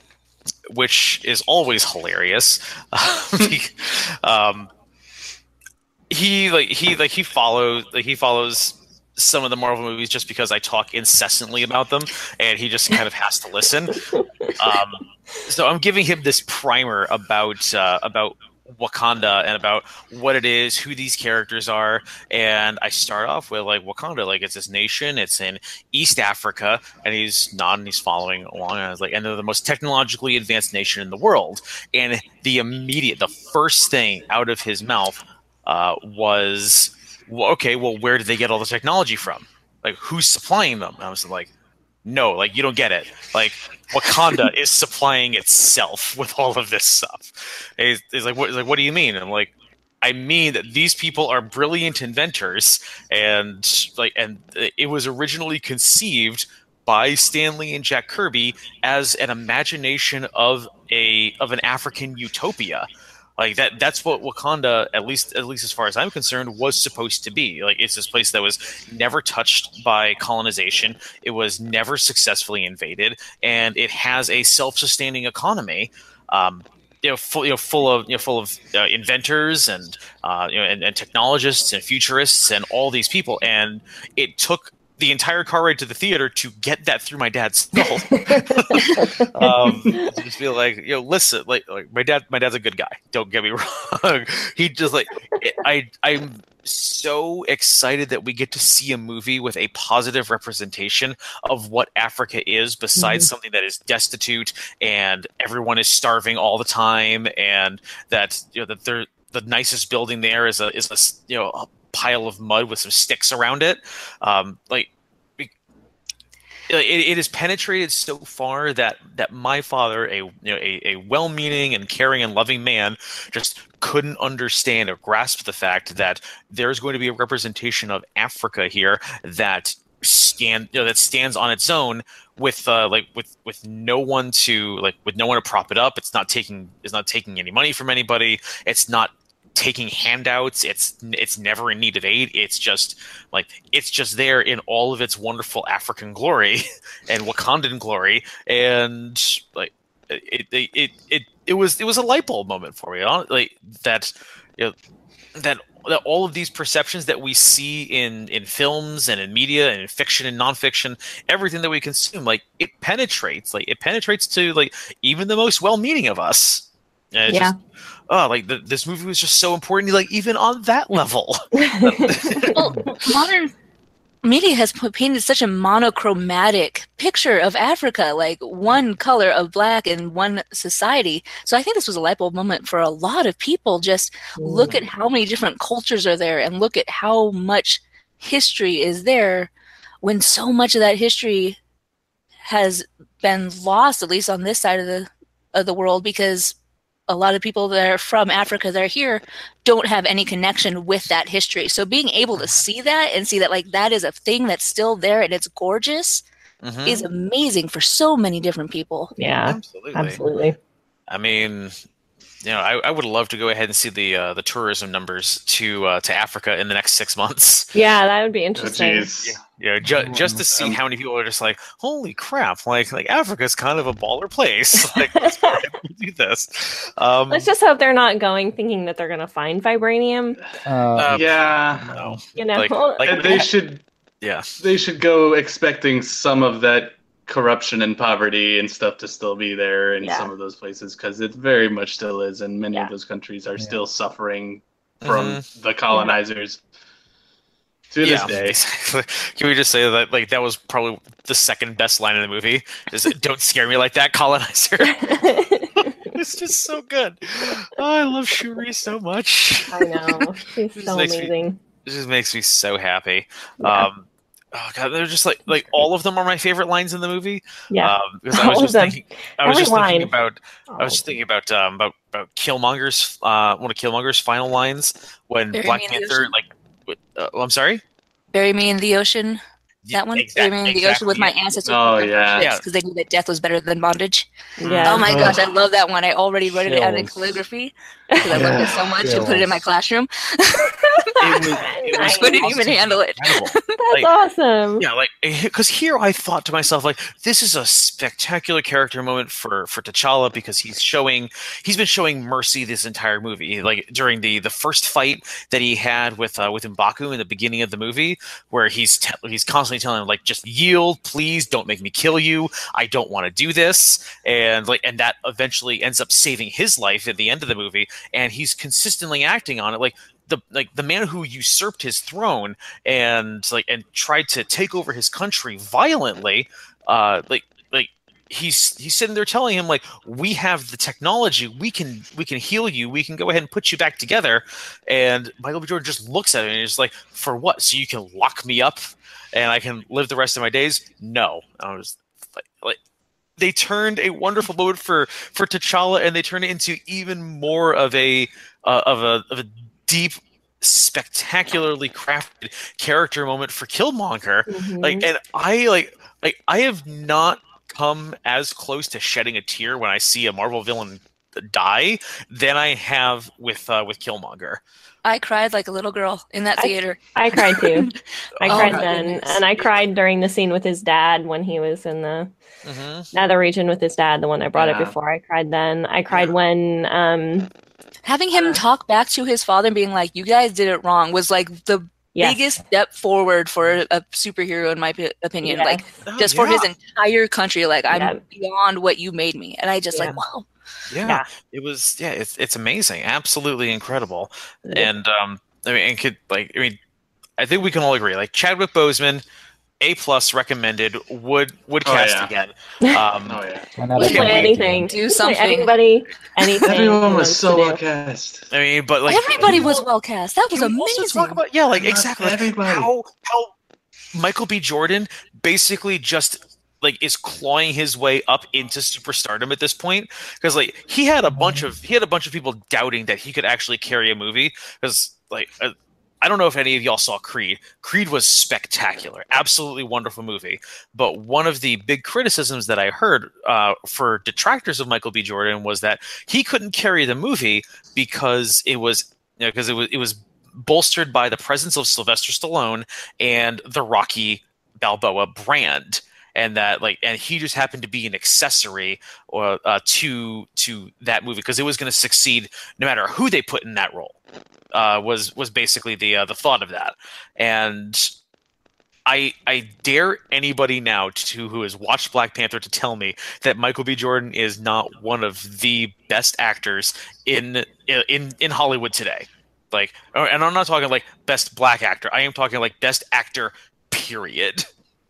which is always hilarious. um, He like he like he follows like he follows some of the Marvel movies just because I talk incessantly about them, and he just kind of has to listen. Um, so I'm giving him this primer about uh, about Wakanda and about what it is, who these characters are, and I start off with like Wakanda, like it's this nation, it's in East Africa, and he's nodding, he's following along, and I was like, and they're the most technologically advanced nation in the world, and the immediate, the first thing out of his mouth. Uh, was well, okay. Well, where did they get all the technology from? Like, who's supplying them? And I was like, no, like you don't get it. Like, Wakanda is supplying itself with all of this stuff. And he's, he's like, what? He's like, what do you mean? And I'm like, I mean that these people are brilliant inventors, and like, and it was originally conceived by Stan Lee and Jack Kirby as an imagination of a of an African utopia. Like that that's what Wakanda, at least at least as far as I'm concerned, was supposed to be. Like it's this place that was never touched by colonization. It was never successfully invaded, and it has a self-sustaining economy. Um, you know, full, you know, full of you know, full of uh, inventors and uh, you know, and, and technologists and futurists and all these people. And it took the entire car ride to the theater to get that through my dad's skull. um, to just feel like, you know, listen, like, like my dad, my dad's a good guy. Don't get me wrong. He just like, I, I'm so excited that we get to see a movie with a positive representation of what Africa is, besides mm-hmm. something that is destitute and everyone is starving all the time, and that, you know, that they're the nicest building there is a is a you know. A, pile of mud with some sticks around it. Um, like it, it has penetrated so far that that my father, a you know a, a well-meaning and caring and loving man, just couldn't understand or grasp the fact that there's going to be a representation of Africa here that stand you know that stands on its own with uh, like with with no one to like with no one to prop it up. It's not taking it's not taking any money from anybody. It's not taking handouts. It's it's never in need of aid. It's just like it's just there in all of its wonderful African glory and Wakandan glory, and like it it it it, it was it was a light bulb moment for me. Like that, you know, that that all of these perceptions that we see in in films and in media and in fiction and nonfiction, everything that we consume, like it penetrates, like it penetrates to like even the most well-meaning of us. And it's yeah. Just, oh, like the, this movie was just so important, like even on that level. Well, modern media has painted such a monochromatic picture of Africa, like one color of black in one society. So I think this was a light bulb moment for a lot of people. Just look at how many different cultures are there, and look at how much history is there, when so much of that history has been lost, at least on this side of the of the world, because a lot of people that are from Africa that are here don't have any connection with that history. So being able to see that and see that like that is a thing that's still there and it's gorgeous mm-hmm. is amazing for so many different people. Yeah, absolutely. Absolutely. I mean, you know, I, I would love to go ahead and see the uh, the tourism numbers to uh, to Africa in the next six months. Yeah, that would be interesting. Oh, yeah, yeah ju- just to see how many people are just like, holy crap! Like, like Africa's kind of a baller place. Like, let's do this. Um, let's just hope they're not going thinking that they're going to find vibranium. Uh, uh, yeah, no. You know, like, like, they should. Yeah, they should go expecting some of that corruption and poverty and stuff to still be there in yeah. some of those places, because it very much still is, and many yeah. of those countries are yeah. still suffering from Mhm. the colonizers to this Yeah, day. exactly. Can we just say that like that was probably the second best line in the movie? Is "Don't scare me like that, colonizer." It's just so good. Oh, I love Shuri so much. I know. She's This so makes me- amazing. It just makes me so happy. Yeah. Um, oh god, they're just like like all of them are my favorite lines in the movie. Yeah. Um, because I was All of just them. thinking, I was Every just thinking line. about, I was just thinking about um about about Killmonger's uh one of Killmonger's final lines when Bury Black me in the Panther ocean. like, what- uh, oh, I'm sorry. Bury me in the ocean. That one? Exact- Bury me in the ocean with my exactly, ancestors. Oh, yeah. Yeah. Because they knew that death was better than bondage. Yeah. Oh my Ugh. gosh, I love that one. I already wrote it out in Chills. calligraphy because I loved it so much and put it in my classroom. It was, it was Nice. Couldn't even handle it. incredible. That's like- awesome. Yeah, like because here I thought to myself, like, this is a spectacular character moment for for T'Challa because he's showing he's been showing mercy this entire movie. Like during the the first fight that he had with uh, with M'Baku in the beginning of the movie, where he's te- he's constantly telling him like, just yield, please, don't make me kill you. I don't want to do this, and like and that eventually ends up saving his life at the end of the movie, and he's consistently acting on it, like. The like the man who usurped his throne and like and tried to take over his country violently, uh, like like he's he's sitting there telling him like, we have the technology, we can we can heal you, we can go ahead and put you back together. And Michael B. Jordan just looks at it and he's like, for what? So you can lock me up and I can live the rest of my days? No. I was like, like they turned a wonderful moment for for T'Challa, and they turned it into even more of a uh, of a of a deep, spectacularly crafted character moment for Killmonger. Mhm. Like, and I like like I have not come as close to shedding a tear when I see a Marvel villain die than I have with uh, with Killmonger. I cried like a little girl in that I- theater. I cried too. I Oh cried my then, goodness. and I cried during the scene with his dad when he was in the Mm-hmm. nether region with his dad. The one I brought Yeah. up before. I cried then. I cried Yeah. when um Having him talk back to his father and being like, "You guys did it wrong," was like the yes. biggest step forward for a superhero, in my p- opinion. Yes. Like Oh, just for his yeah. entire country. Like I'm Yeah. beyond what you made me, and I just Yeah. like wow. Yeah, Yeah. it was. Yeah, it's it's amazing, absolutely incredible. And um, I mean, and could like, I mean, I think we can all agree. Like Chadwick Boseman, A plus recommended. Would would Oh, cast yeah. again. Um, Oh yeah. Why not He'd Can't play wait. anything. Do He'd play something. Anybody, anything. Everyone he was wants so to do. well cast. I mean, but like Everybody was well cast. That was Can we also amazing. talk about- yeah, like Not exactly like, everybody. how how Michael B. Jordan basically just like is clawing his way up into superstardom at this point, because like he had a bunch of he had a bunch of people doubting that he could actually carry a movie, because like uh, I don't know if any of y'all saw Creed. Creed was spectacular, absolutely wonderful movie. But one of the big criticisms that I heard uh, for detractors of Michael B. Jordan was that he couldn't carry the movie because it was you know because it was it was bolstered by the presence of Sylvester Stallone and the Rocky Balboa brand, and that like and he just happened to be an accessory or uh, to to that movie because it was going to succeed no matter who they put in that role. Uh, was was basically the uh, the thought of that, and I I dare anybody now to who has watched Black Panther to tell me that Michael B. Jordan is not one of the best actors in in in Hollywood today. Like, and I'm not talking like best black actor. I am talking like best actor. Period.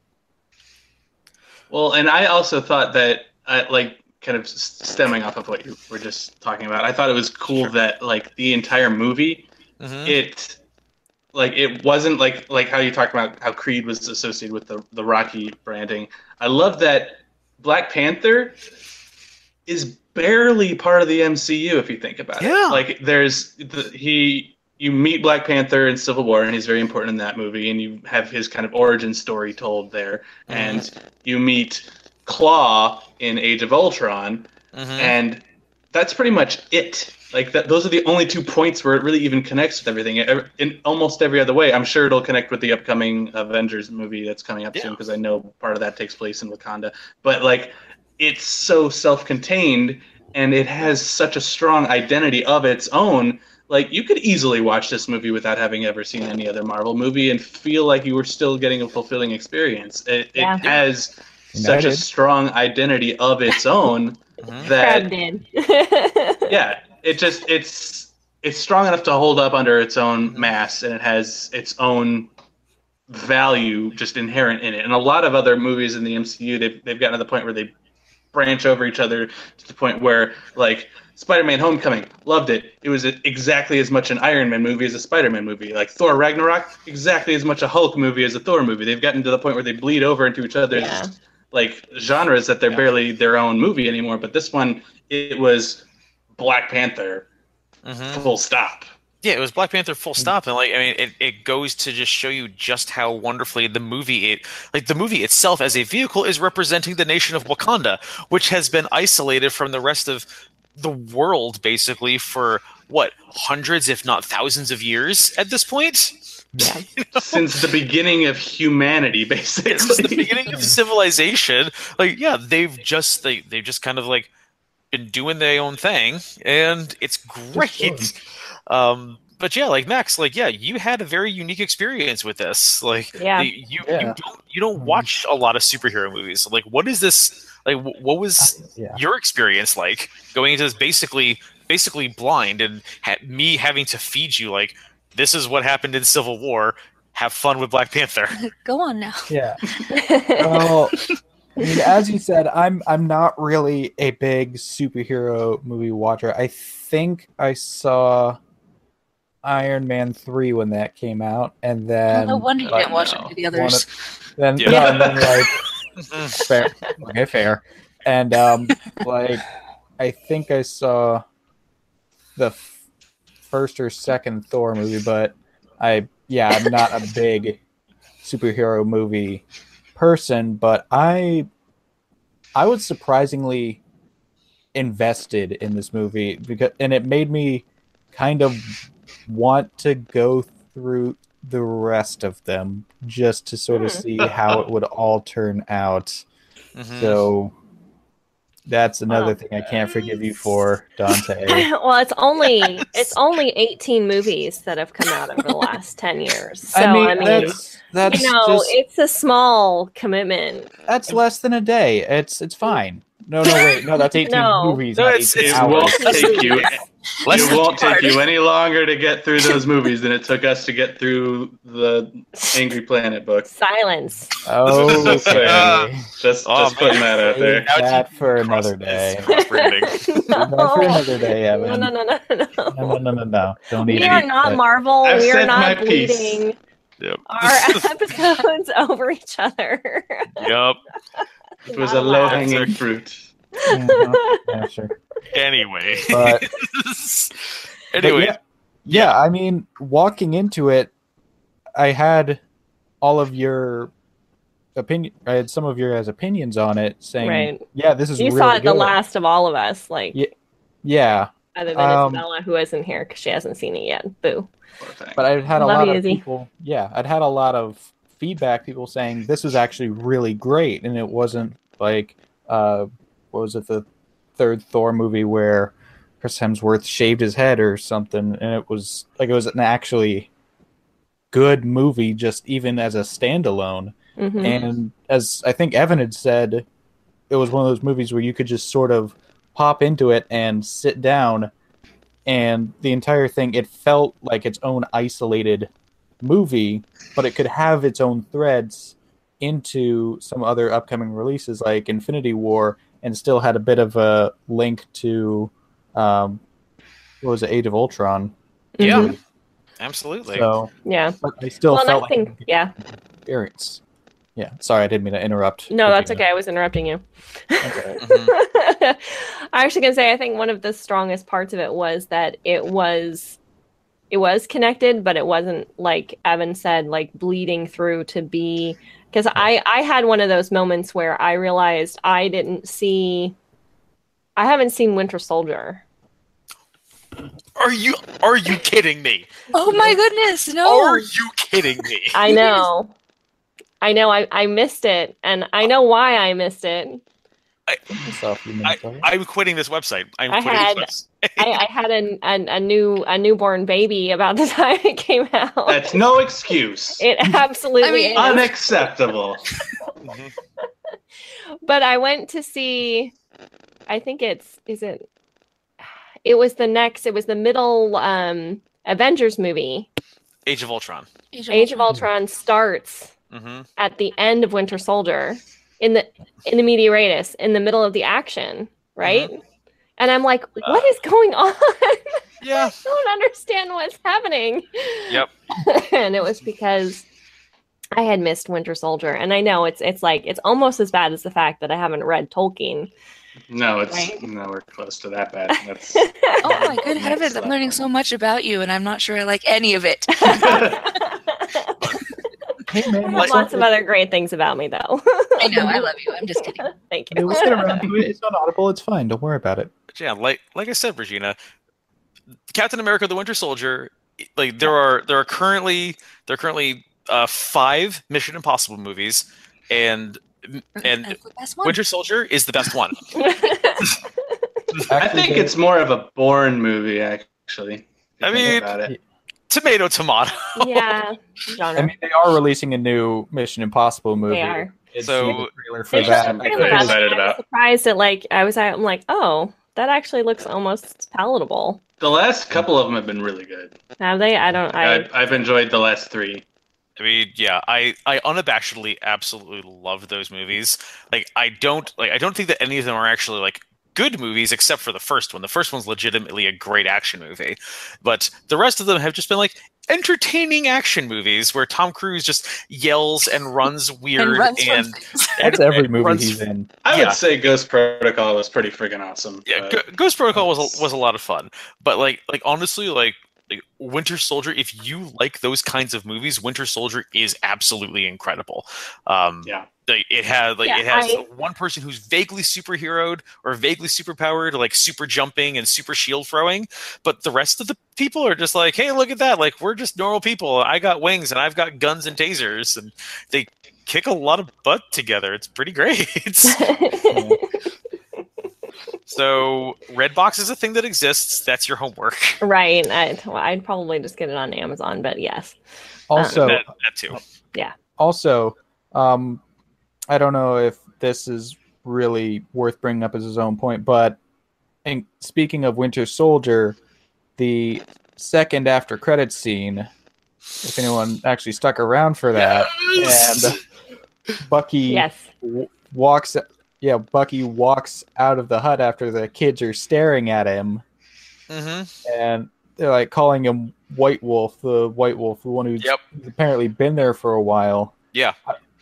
Well, and I also thought that, uh, like, kind of s- stemming off of what you were just talking about, I thought it was cool Sure. that, like, the entire movie, Mhm. it, like, it wasn't like like how you talked about how Creed was associated with the the Rocky branding. I love that Black Panther is barely part of the M C U if you think about Yeah. it. Like, there's the, he. You meet Black Panther in Civil War, and he's very important in that movie, and you have his kind of origin story told there. Mhm. And you meet Claw in Age of Ultron, Mhm. and that's pretty much it. Like that, those are the only two points where it really even connects with everything. Ev- In almost every other way, I'm sure it'll connect with the upcoming Avengers movie that's coming up Yeah. soon, because I know part of that takes place in Wakanda. But like, it's so self-contained, and it has such a strong identity of its own. Like, you could easily watch this movie without having ever seen any other Marvel movie and feel like you were still getting a fulfilling experience. It, it Yeah. has such a United. strong identity of its own Mhm. that Crab did. yeah, it just it's it's strong enough to hold up under its own mass, and it has its own value just inherent in it. And a lot of other movies in the M C U, they've they've gotten to the point where they branch over each other to the point where, like, Spider-Man Homecoming, loved it. It was exactly as much an Iron Man movie as a Spider-Man movie. Like Thor Ragnarok, exactly as much a Hulk movie as a Thor movie. They've gotten to the point where they bleed over into each other's Yeah. like genres that they're Yeah. barely their own movie anymore. But this one, it was Black Panther, Mhm. full stop. Yeah, it was Black Panther full stop, and like I mean, it, it goes to just show you just how wonderfully the movie it like the movie itself as a vehicle is representing the nation of Wakanda, which has been isolated from the rest of the world basically for what hundreds, if not thousands, of years at this point. Yeah. Since the beginning of humanity, basically. Since the beginning of civilization, like yeah, they've just they they've just kind of like been doing their own thing, and it's great. Um, but yeah, like Max, like yeah, you had a very unique experience with this. Like, Yeah. you you, Yeah. you don't you don't watch a lot of superhero movies. Like, what is this? Like, wh- what was Yeah. your experience like going into this basically basically blind and ha- me having to feed you like this is what happened in Civil War. Have fun with Black Panther. Go on now. Yeah. Well, I mean, as you said, I'm I'm not really a big superhero movie watcher. I think I saw Iron Man three when that came out, and then no wonder you like, didn't watch no. any of the others. then Yeah. no, and then like Mhm. fair, okay, fair, and um, like I think I saw the f- first or second Thor movie, but I yeah, I'm not a big superhero movie person, but I I was surprisingly invested in this movie because and it made me kind of want to go through the rest of them just to sort of Hmm. see how it would all turn out. Mhm. So that's another Wow. thing I can't forgive you for, Dante. Well, it's only it's only eighteen movies that have come out over the last ten years. So I mean, I mean, that's that's you know, just it's a small commitment. that's less than a day. It's it's fine. No, no, wait, no, that's eighteen No. movies. No, not it's- eighteen It it's- hours. won't take you. Less It than won't two take hours. you any longer to get through those movies than it took us to get through the Angry Planet book. Silence. Oh, Just saying. okay. Just, Oh, just putting that out there. Save that for Cross- another it's day. cross-branding. Save that for another day, No, Evan. no, no, no, no. No, no, no, no, no. Don't We even. are not Marvel. I've We are said my not piece. bleeding Yep. our episodes over each other. Yep. It was Not a allowed. low-hanging fruit. Mhm. Yeah, sure. Anyway. But anyway. But yeah, yeah, I mean, walking into it, I had all of your opinion. I had some of your guys' opinions on it, saying, Right. "Yeah, this is You really saw it good." the last of all of us, like Yeah. Yeah, other than um, Isabella, who isn't here because she hasn't seen it yet. Boo. Poor thing. but I've had a Love lot you, of Izzy. people. Yeah, I'd had a lot of feedback. People saying this was actually really great, and it wasn't like uh, what was it, the third Thor movie where Chris Hemsworth shaved his head or something, and it was like it was an actually good movie, just even as a standalone. Mhm. And as I think Evan had said, it was one of those movies where you could just sort of pop into it and sit down, and the entire thing, it felt like its own isolated movie, but it could have its own threads into some other upcoming releases like Infinity War, and still had a bit of a link to um, what was it, Age of Ultron. Yeah. Mhm. Absolutely. So, Yeah. but I still Well, and felt I like think, a good yeah. experience. Yeah, sorry, I didn't mean to interrupt. No, that's Regina. okay. I was interrupting you. Okay. Mhm. I actually can say I think one of the strongest parts of it was that it was it was connected, but it wasn't like Evan said, like bleeding through to be because I I had one of those moments where I realized I didn't see I haven't seen Winter Soldier. Are you are you kidding me? Oh my goodness, no. Are you kidding me? I know. I know I, I missed it and I know why I missed it. So, a few I, minutes ago. I'm quitting this website. I'm I quitting had- this website. I, I had a, a a new a newborn baby about the time it came out. That's no excuse. It absolutely I mean- is. Unacceptable. Mhm. But I went to see. I think it's is it. it was the next. It was the middle um, Avengers movie. Age of Ultron. Age of Age of Ultron. Ultron starts Mm-hmm. at the end of Winter Soldier, in the in the media ratus, in the middle of the action, right? Mm-hmm. And I'm like, what is going on? Yeah. I don't understand what's happening. Yep. And it was because I had missed Winter Soldier, and I know it's it's like it's almost as bad as the fact that I haven't read Tolkien. No, it's Right. nowhere close to that bad. That's Oh my good Next heavens! I'm level. learning so much about you, and I'm not sure I like any of it. Hey man, I have Like- lots of other great things about me, though. I know, I love you. I'm just kidding. Thank Yeah, you. we'll get around to it. It's not audible. It's fine. Don't worry about it. But yeah, like like I said, Regina, Captain America: The Winter Soldier. Like there are there are currently there are currently uh, five Mission Impossible movies, and and That's the best one. Winter Soldier is the best one. I think it's more of a Bourne movie, actually. if you I think mean- about it. Tomato, tomato. Yeah, I genre. mean, they are releasing a new Mission Impossible movie. They are. It's So- the trailer for It's that. just I'm really very bad. excited I was about. surprised that like I was I'm like, oh, that actually looks almost palatable. The last couple of them have been really good. Have they? I don't. I I've, I've enjoyed the last three. I mean, yeah, I, I unabashedly absolutely love those movies. Like, I don't like I don't think that any of them are actually like good movies, except for the first one. The first one's legitimately a great action movie, but the rest of them have just been like entertaining action movies where Tom Cruise just yells and runs weird and and, runs from and, things. That's every and movie runs- he's in. I Yeah. would say Ghost Protocol was pretty freaking awesome. Yeah, but- Go- Ghost Protocol was a, was a lot of fun, but like like honestly, like, like Winter Soldier. If you like those kinds of movies, Winter Soldier is absolutely incredible. Um, yeah. like, it has like Yeah, it has I- one person who's vaguely superheroed or vaguely superpowered, like super jumping and super shield throwing, but the rest of the people are just like, hey, look at that! Like we're just normal people. I got wings and I've got guns and tasers, and they kick a lot of butt together. It's pretty great. So Redbox is a thing that exists. That's your homework. right. I, well, I'd probably just get it on Amazon, but yes. Also, that, that too. also, um, I don't know if this is really worth bringing up as his own point, but in, speaking of Winter Soldier, the second after credits scene, if anyone actually stuck around for that, and Bucky Yes. w- walks, yeah, Bucky walks out of the hut after the kids are staring at him, hmm and they're like calling him White Wolf, the White Wolf, the one who's Yep. apparently been there for a while. Yeah.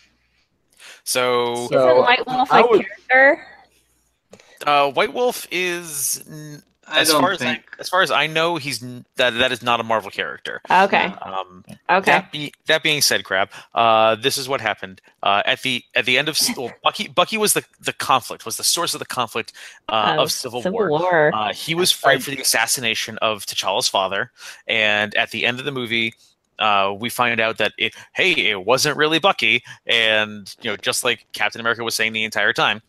So, So- Isn't White Wolf I a would- character? uh, White Wolf is, n- I as don't far think. as I, as far as I know, he's n- that that is not a Marvel character. Okay. Um, Okay. That, be, that being said, Crab, uh, this is what happened uh, at the at the end of well, Bucky. Bucky was the the conflict, was the source of the conflict uh, Oh, of Civil, Civil War. War. Uh, he was framed for the assassination of T'Challa's father, and at the end of the movie, uh, we find out that it, hey, it wasn't really Bucky, and you know, just like Captain America was saying the entire time,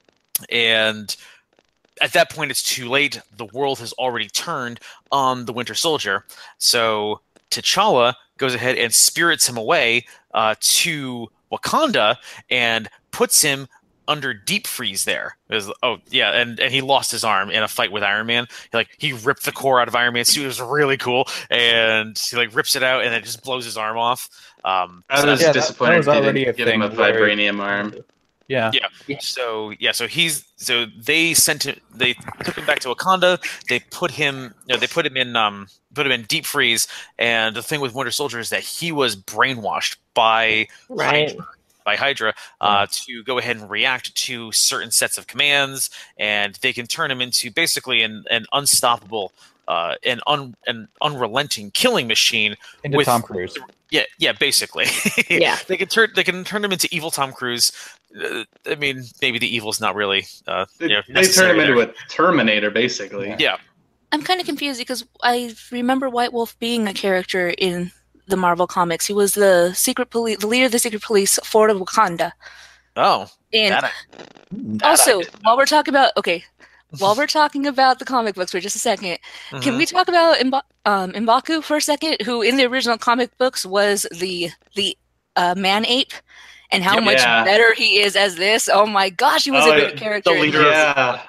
and at that point, it's too late. The world has already turned on the Winter Soldier, so T'Challa goes ahead and spirits him away uh, to Wakanda and puts him under deep freeze there. It was- oh yeah, and, and he lost his arm in a fight with Iron Man. He, like he ripped the core out of Iron Man's suit. It was really cool, and he like rips it out and it just blows his arm off. Um, I so was Yeah, that- that disappointed was they already didn't a give him a thing where- vibranium arm. Yeah. Yeah. So yeah, so he's so they sent him. They took him back to Wakanda. They put him. You know, they put him in. Um, put him in deep freeze. And the thing with Winter Soldier is that he was brainwashed by Right. Hydra, by Hydra uh, to go ahead and react to certain sets of commands, and they can turn him into basically an an unstoppable, uh, an un an unrelenting killing machine. Into With- Tom Cruise. Yeah, yeah, basically. Yeah. they can turn they can turn him into evil Tom Cruise. Uh, I mean, maybe the evil's not really. Uh, They, you know, they turn necessary him there. into a Terminator, basically. Yeah, I'm kind of confused because I remember White Wolf being a character in the Marvel comics. He was the secret police, the leader of the secret police for Wakanda. Oh, And that I, Hmm. that I also, didn't while we're talking about okay, while we're talking about the comic books for just a second, know. can we talk about Mba- um, M'Baku for a second? Who in the original comic books was the the uh, man ape, and how Yeah. much Yeah. better he is as this. Oh my gosh, he was Oh, a great and character. the leader of- Yeah.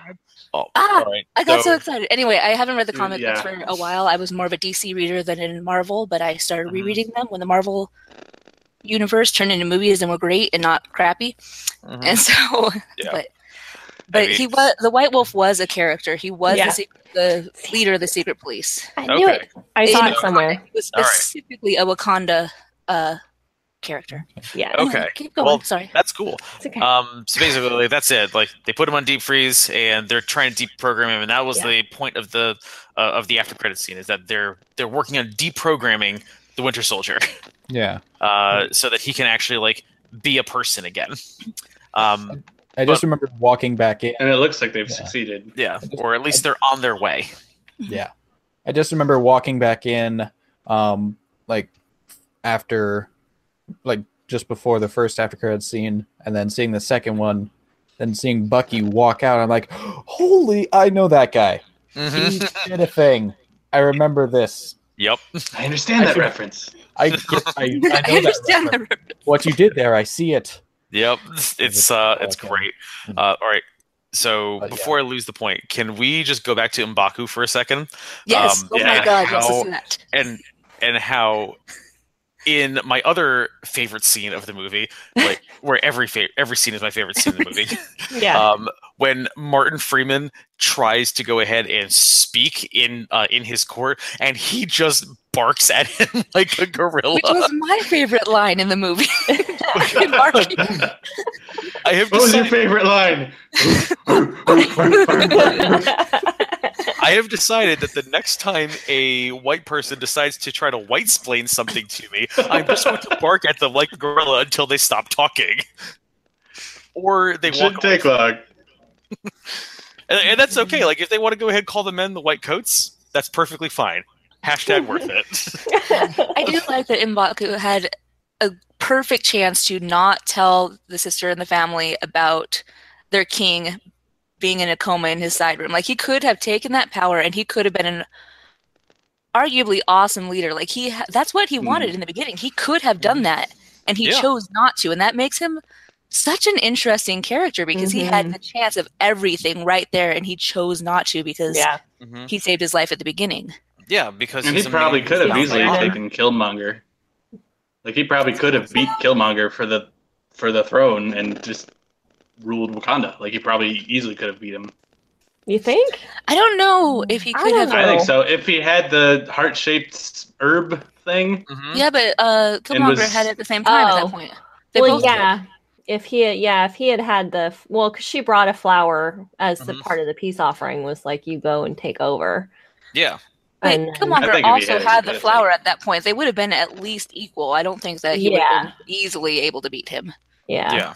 Oh, Ah, all right. I got so, So- excited. Anyway, I haven't read the Dude, comic books yeah. for a while. I was more of a D C reader than in Marvel, but I started Mhm. rereading them when the Marvel universe turned into movies and were great and not crappy. Mhm. And so, Yeah. but but mean- he was the White Wolf was a character. He was Yeah. the secret, the leader of the secret police. I knew Okay. it. I saw In it somewhere. He was All right. specifically a Wakanda uh, character. Yeah. Okay. Anyway, keep going. Well, Sorry. That's cool. It's okay. Um, so basically, that's it. Like they put him on deep freeze, and they're trying to deprogram him, and that was Yeah. the point of the uh, of the after credit scene is that they're they're working on deprogramming the Winter Soldier, Yeah. uh, so that he can actually like be a person again. Um, I just But- remember walking back in. And it looks like they've Yeah. succeeded. yeah, or at least they're on their way. Yeah. I just remember walking back in, um, like after, like just before the first after credits scene, and then seeing the second one, then seeing Bucky walk out. I'm like, holy, I know that guy. He Mhm. did a thing. I remember this. Yep. I understand I that should- reference. I get, I, I know I that understand reference. that. What you did there. I see it. Yep. It's uh, it's Okay. great. Uh, all right. So But, yeah. before I lose the point, can we just go back to M'Baku for a second? Yes. Um, oh yeah, my God. Yes, let's how- do that. and and how in my other favorite scene of the movie, like where every fa- every scene is my favorite scene in the movie, Yeah. um, when Martin Freeman tries to go ahead and speak in uh, in his court, and he just barks at him like a gorilla. Which was my favorite line in the movie. Barking. I have What was your decided, favorite line? I have decided that the next time a white person decides to try to white splain something to me, I'm just going to bark at them like a gorilla until they stop talking, or they It walk shouldn't away. take long. And, and that's okay. Like if they want to go ahead and call the men the white coats, that's perfectly fine. Hashtag worth it. I do like that M'Baku had a perfect chance to not tell the sister and the family about their king being in a coma in his side room. Like he could have taken that power and he could have been an arguably awesome leader. Like he ha- that's what he wanted in the beginning. He could have done that and he Yeah. chose not to, and that makes him such an interesting character because he had the chance of everything right there and he chose not to because yeah. Mhm. he saved his life at the beginning. Yeah, because And he he's a probably man could have who's easily not- taken Killmonger. Like he probably could have beat Killmonger for the for the throne and just ruled Wakanda. Like he probably easily could have beat him. You think? I don't know if he I could don't have. know. I think so. If he had the heart shaped herb thing, Mhm. Yeah, but uh, Killmonger was- had it at the same time at Oh. that point. They well, both did. yeah. If he, had, yeah, if he had had the, well, because she brought a flower as the Mhm. part of the peace offering, was like, you go and take over. Yeah. But And then- I Killmonger think if he also had it, had he the could've flower at that point. They would have been at least equal. I don't think that he would Yeah. have been easily able to beat him. yeah. Yeah.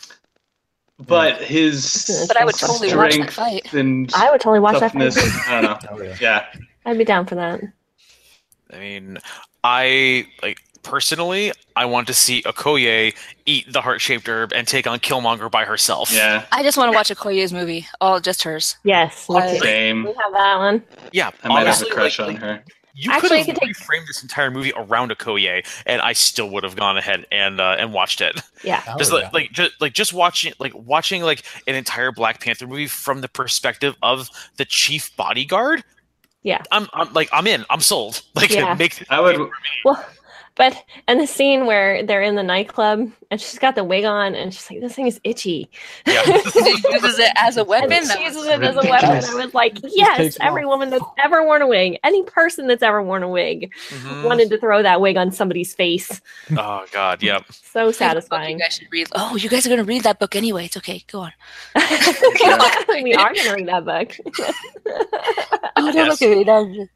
but his But I would totally watch that strength fight. and I would totally watch that. toughness. Fight. I don't know. Oh, yeah. Yeah, I'd be down for that. I mean, I like personally, I want to see Okoye eat the heart-shaped herb and take on Killmonger by herself. yeah, I just want to watch a Koye's movie. All just hers. Yes, me Uh, too. same. We have that one. Yeah. I might honestly, have a crush like, on like, her. You Actually, could you have could take- reframed this entire movie around Okoye, and I still would have gone ahead and uh, and watched it. Yeah. Oh, just yeah. like, like just like just watching like watching like an entire Black Panther movie from the perspective of the chief bodyguard. Yeah. I'm, I'm like I'm in. I'm sold. Like Yeah. make I would. Well, but and the scene where they're in the nightclub and she's got the wig on and she's like, "This thing is itchy." yeah. She uses it as a weapon. And That she was- uses it as a weapon. I was like, yes, takes it every off. woman that's ever worn a wig, any person that's ever worn a wig, Mhm. wanted to throw that wig on somebody's face. Oh God. Yep. So I have a book satisfying. You guys should read. Oh, you guys are going to read that book anyway. It's okay. Go on. We are going to read that book. Oh, don't Yes. look at me. No.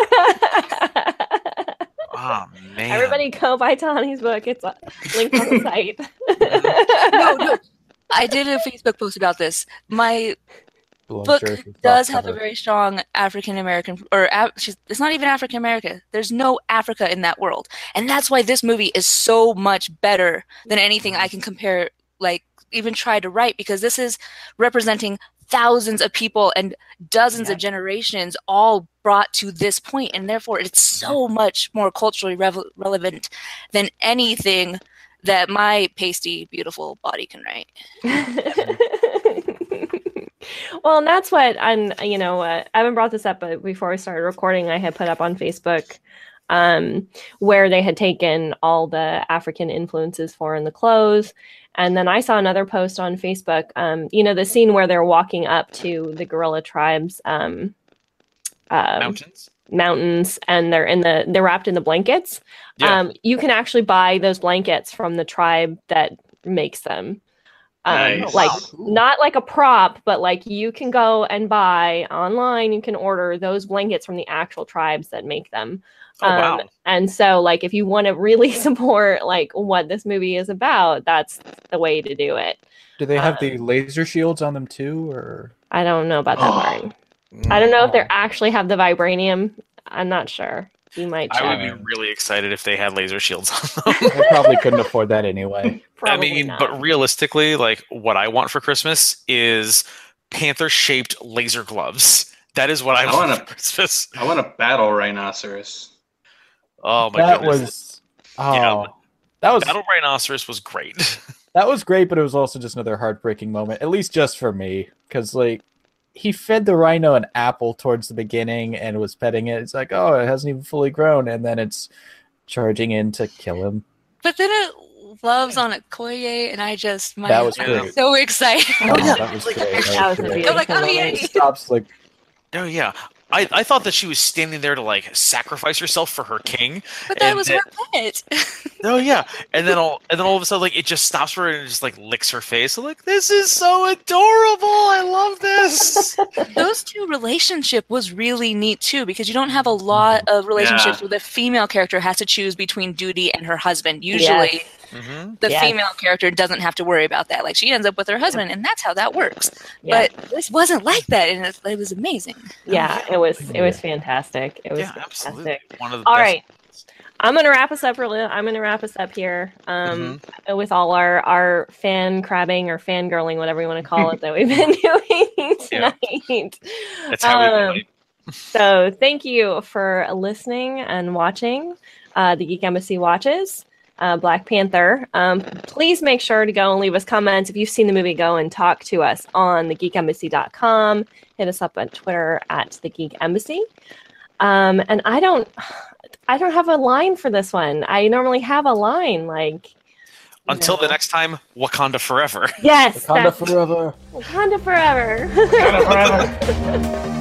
Oh man. Everybody go buy Tani's book. It's uh, linked on the site. no, no. I did a Facebook post about this. My Blue book jersey, does soft have a cover. very strong African American, or Af- she's, it's not even African America. There's no Africa in that world, and that's why this movie is so much better than anything I can compare, like even try to write, because this is representing thousands of people and dozens Yeah. of generations all brought to this point, and therefore it's so much more culturally revel- relevant than anything that my pasty, beautiful body can write. Well, and that's what I'm, you know, uh, I haven't brought this up, but before we started recording, I had put up on Facebook um, where they had taken all the African influences for in the clothes. And then I saw another post on Facebook, um, you know, the scene where they're walking up to the gorilla tribes um, uh, Mountains. mountains and they're in the, they're wrapped in the blankets. Yeah. Um, you can actually buy those blankets from the tribe that makes them. Um, Nice. like Wow, cool. not like a prop, but like you can go and buy online. You can order those blankets from the actual tribes that make them. Oh, wow. Um, and so, like, if you want to really support like what this movie is about, that's the way to do it. Do they have Uh, the laser shields on them too, or I don't know about that Oh. part. I don't know if they actually have the vibranium. I'm not sure. You might check. I would be Um, really excited if they had laser shields on them. they probably couldn't afford that anyway? I Probably mean, not. but realistically, like what I want for Christmas is panther-shaped laser gloves. That is what I, I want wanna- for Christmas. I want a battle rhinoceros. Oh my That goodness. was oh, Yeah. that was Battle Rhinoceros was great. that was great, but it was also just another heartbreaking moment, at least just for me, because like he fed the rhino an apple towards the beginning and was petting it. It's like, oh, it hasn't even fully grown, and then it's charging in to kill him. But then it loves on Okoye, and I just my That was I'm great. so excited. Oh, that was great. That That was was a great. I'm like, oh, beautiful yeah, moment. It stops like Oh yeah. I, I thought that she was standing there to like sacrifice herself for her king. But that And was then- her pet. Oh yeah. And then all and then all of a sudden like it just stops her and just like licks her face. I'm like, this is so adorable. I love this. Those two relationship was really neat too, because you don't have a lot of relationships Yeah. where the female character has to choose between duty and her husband. Usually Yes. hmm the Yes. female character doesn't have to worry about that. Like she ends up with her husband, and that's how that works. Yeah. But this wasn't like that, and it, it was amazing. Yeah, it was it was Yeah. fantastic. It was Yeah, absolutely. fantastic. One of the All best. right. I'm gonna wrap us up really I'm gonna wrap us up here. Um Mm-hmm. with all our, our fan crabbing or fangirling, whatever you want to call it, that we've been doing Yeah. tonight. That's how we Um, relate. So thank you for listening and watching uh, the Geek Embassy Watches. Uh, Black Panther. Um, please make sure to go and leave us comments. If you've seen the movie, go and talk to us on the geek embassy dot com. Hit us up on Twitter at the Geek Embassy. Um, and I don't, I don't have a line for this one. I normally have a line like. you Until know. the next time, Wakanda forever. Yes. Wakanda that's- forever. Wakanda forever. Forever.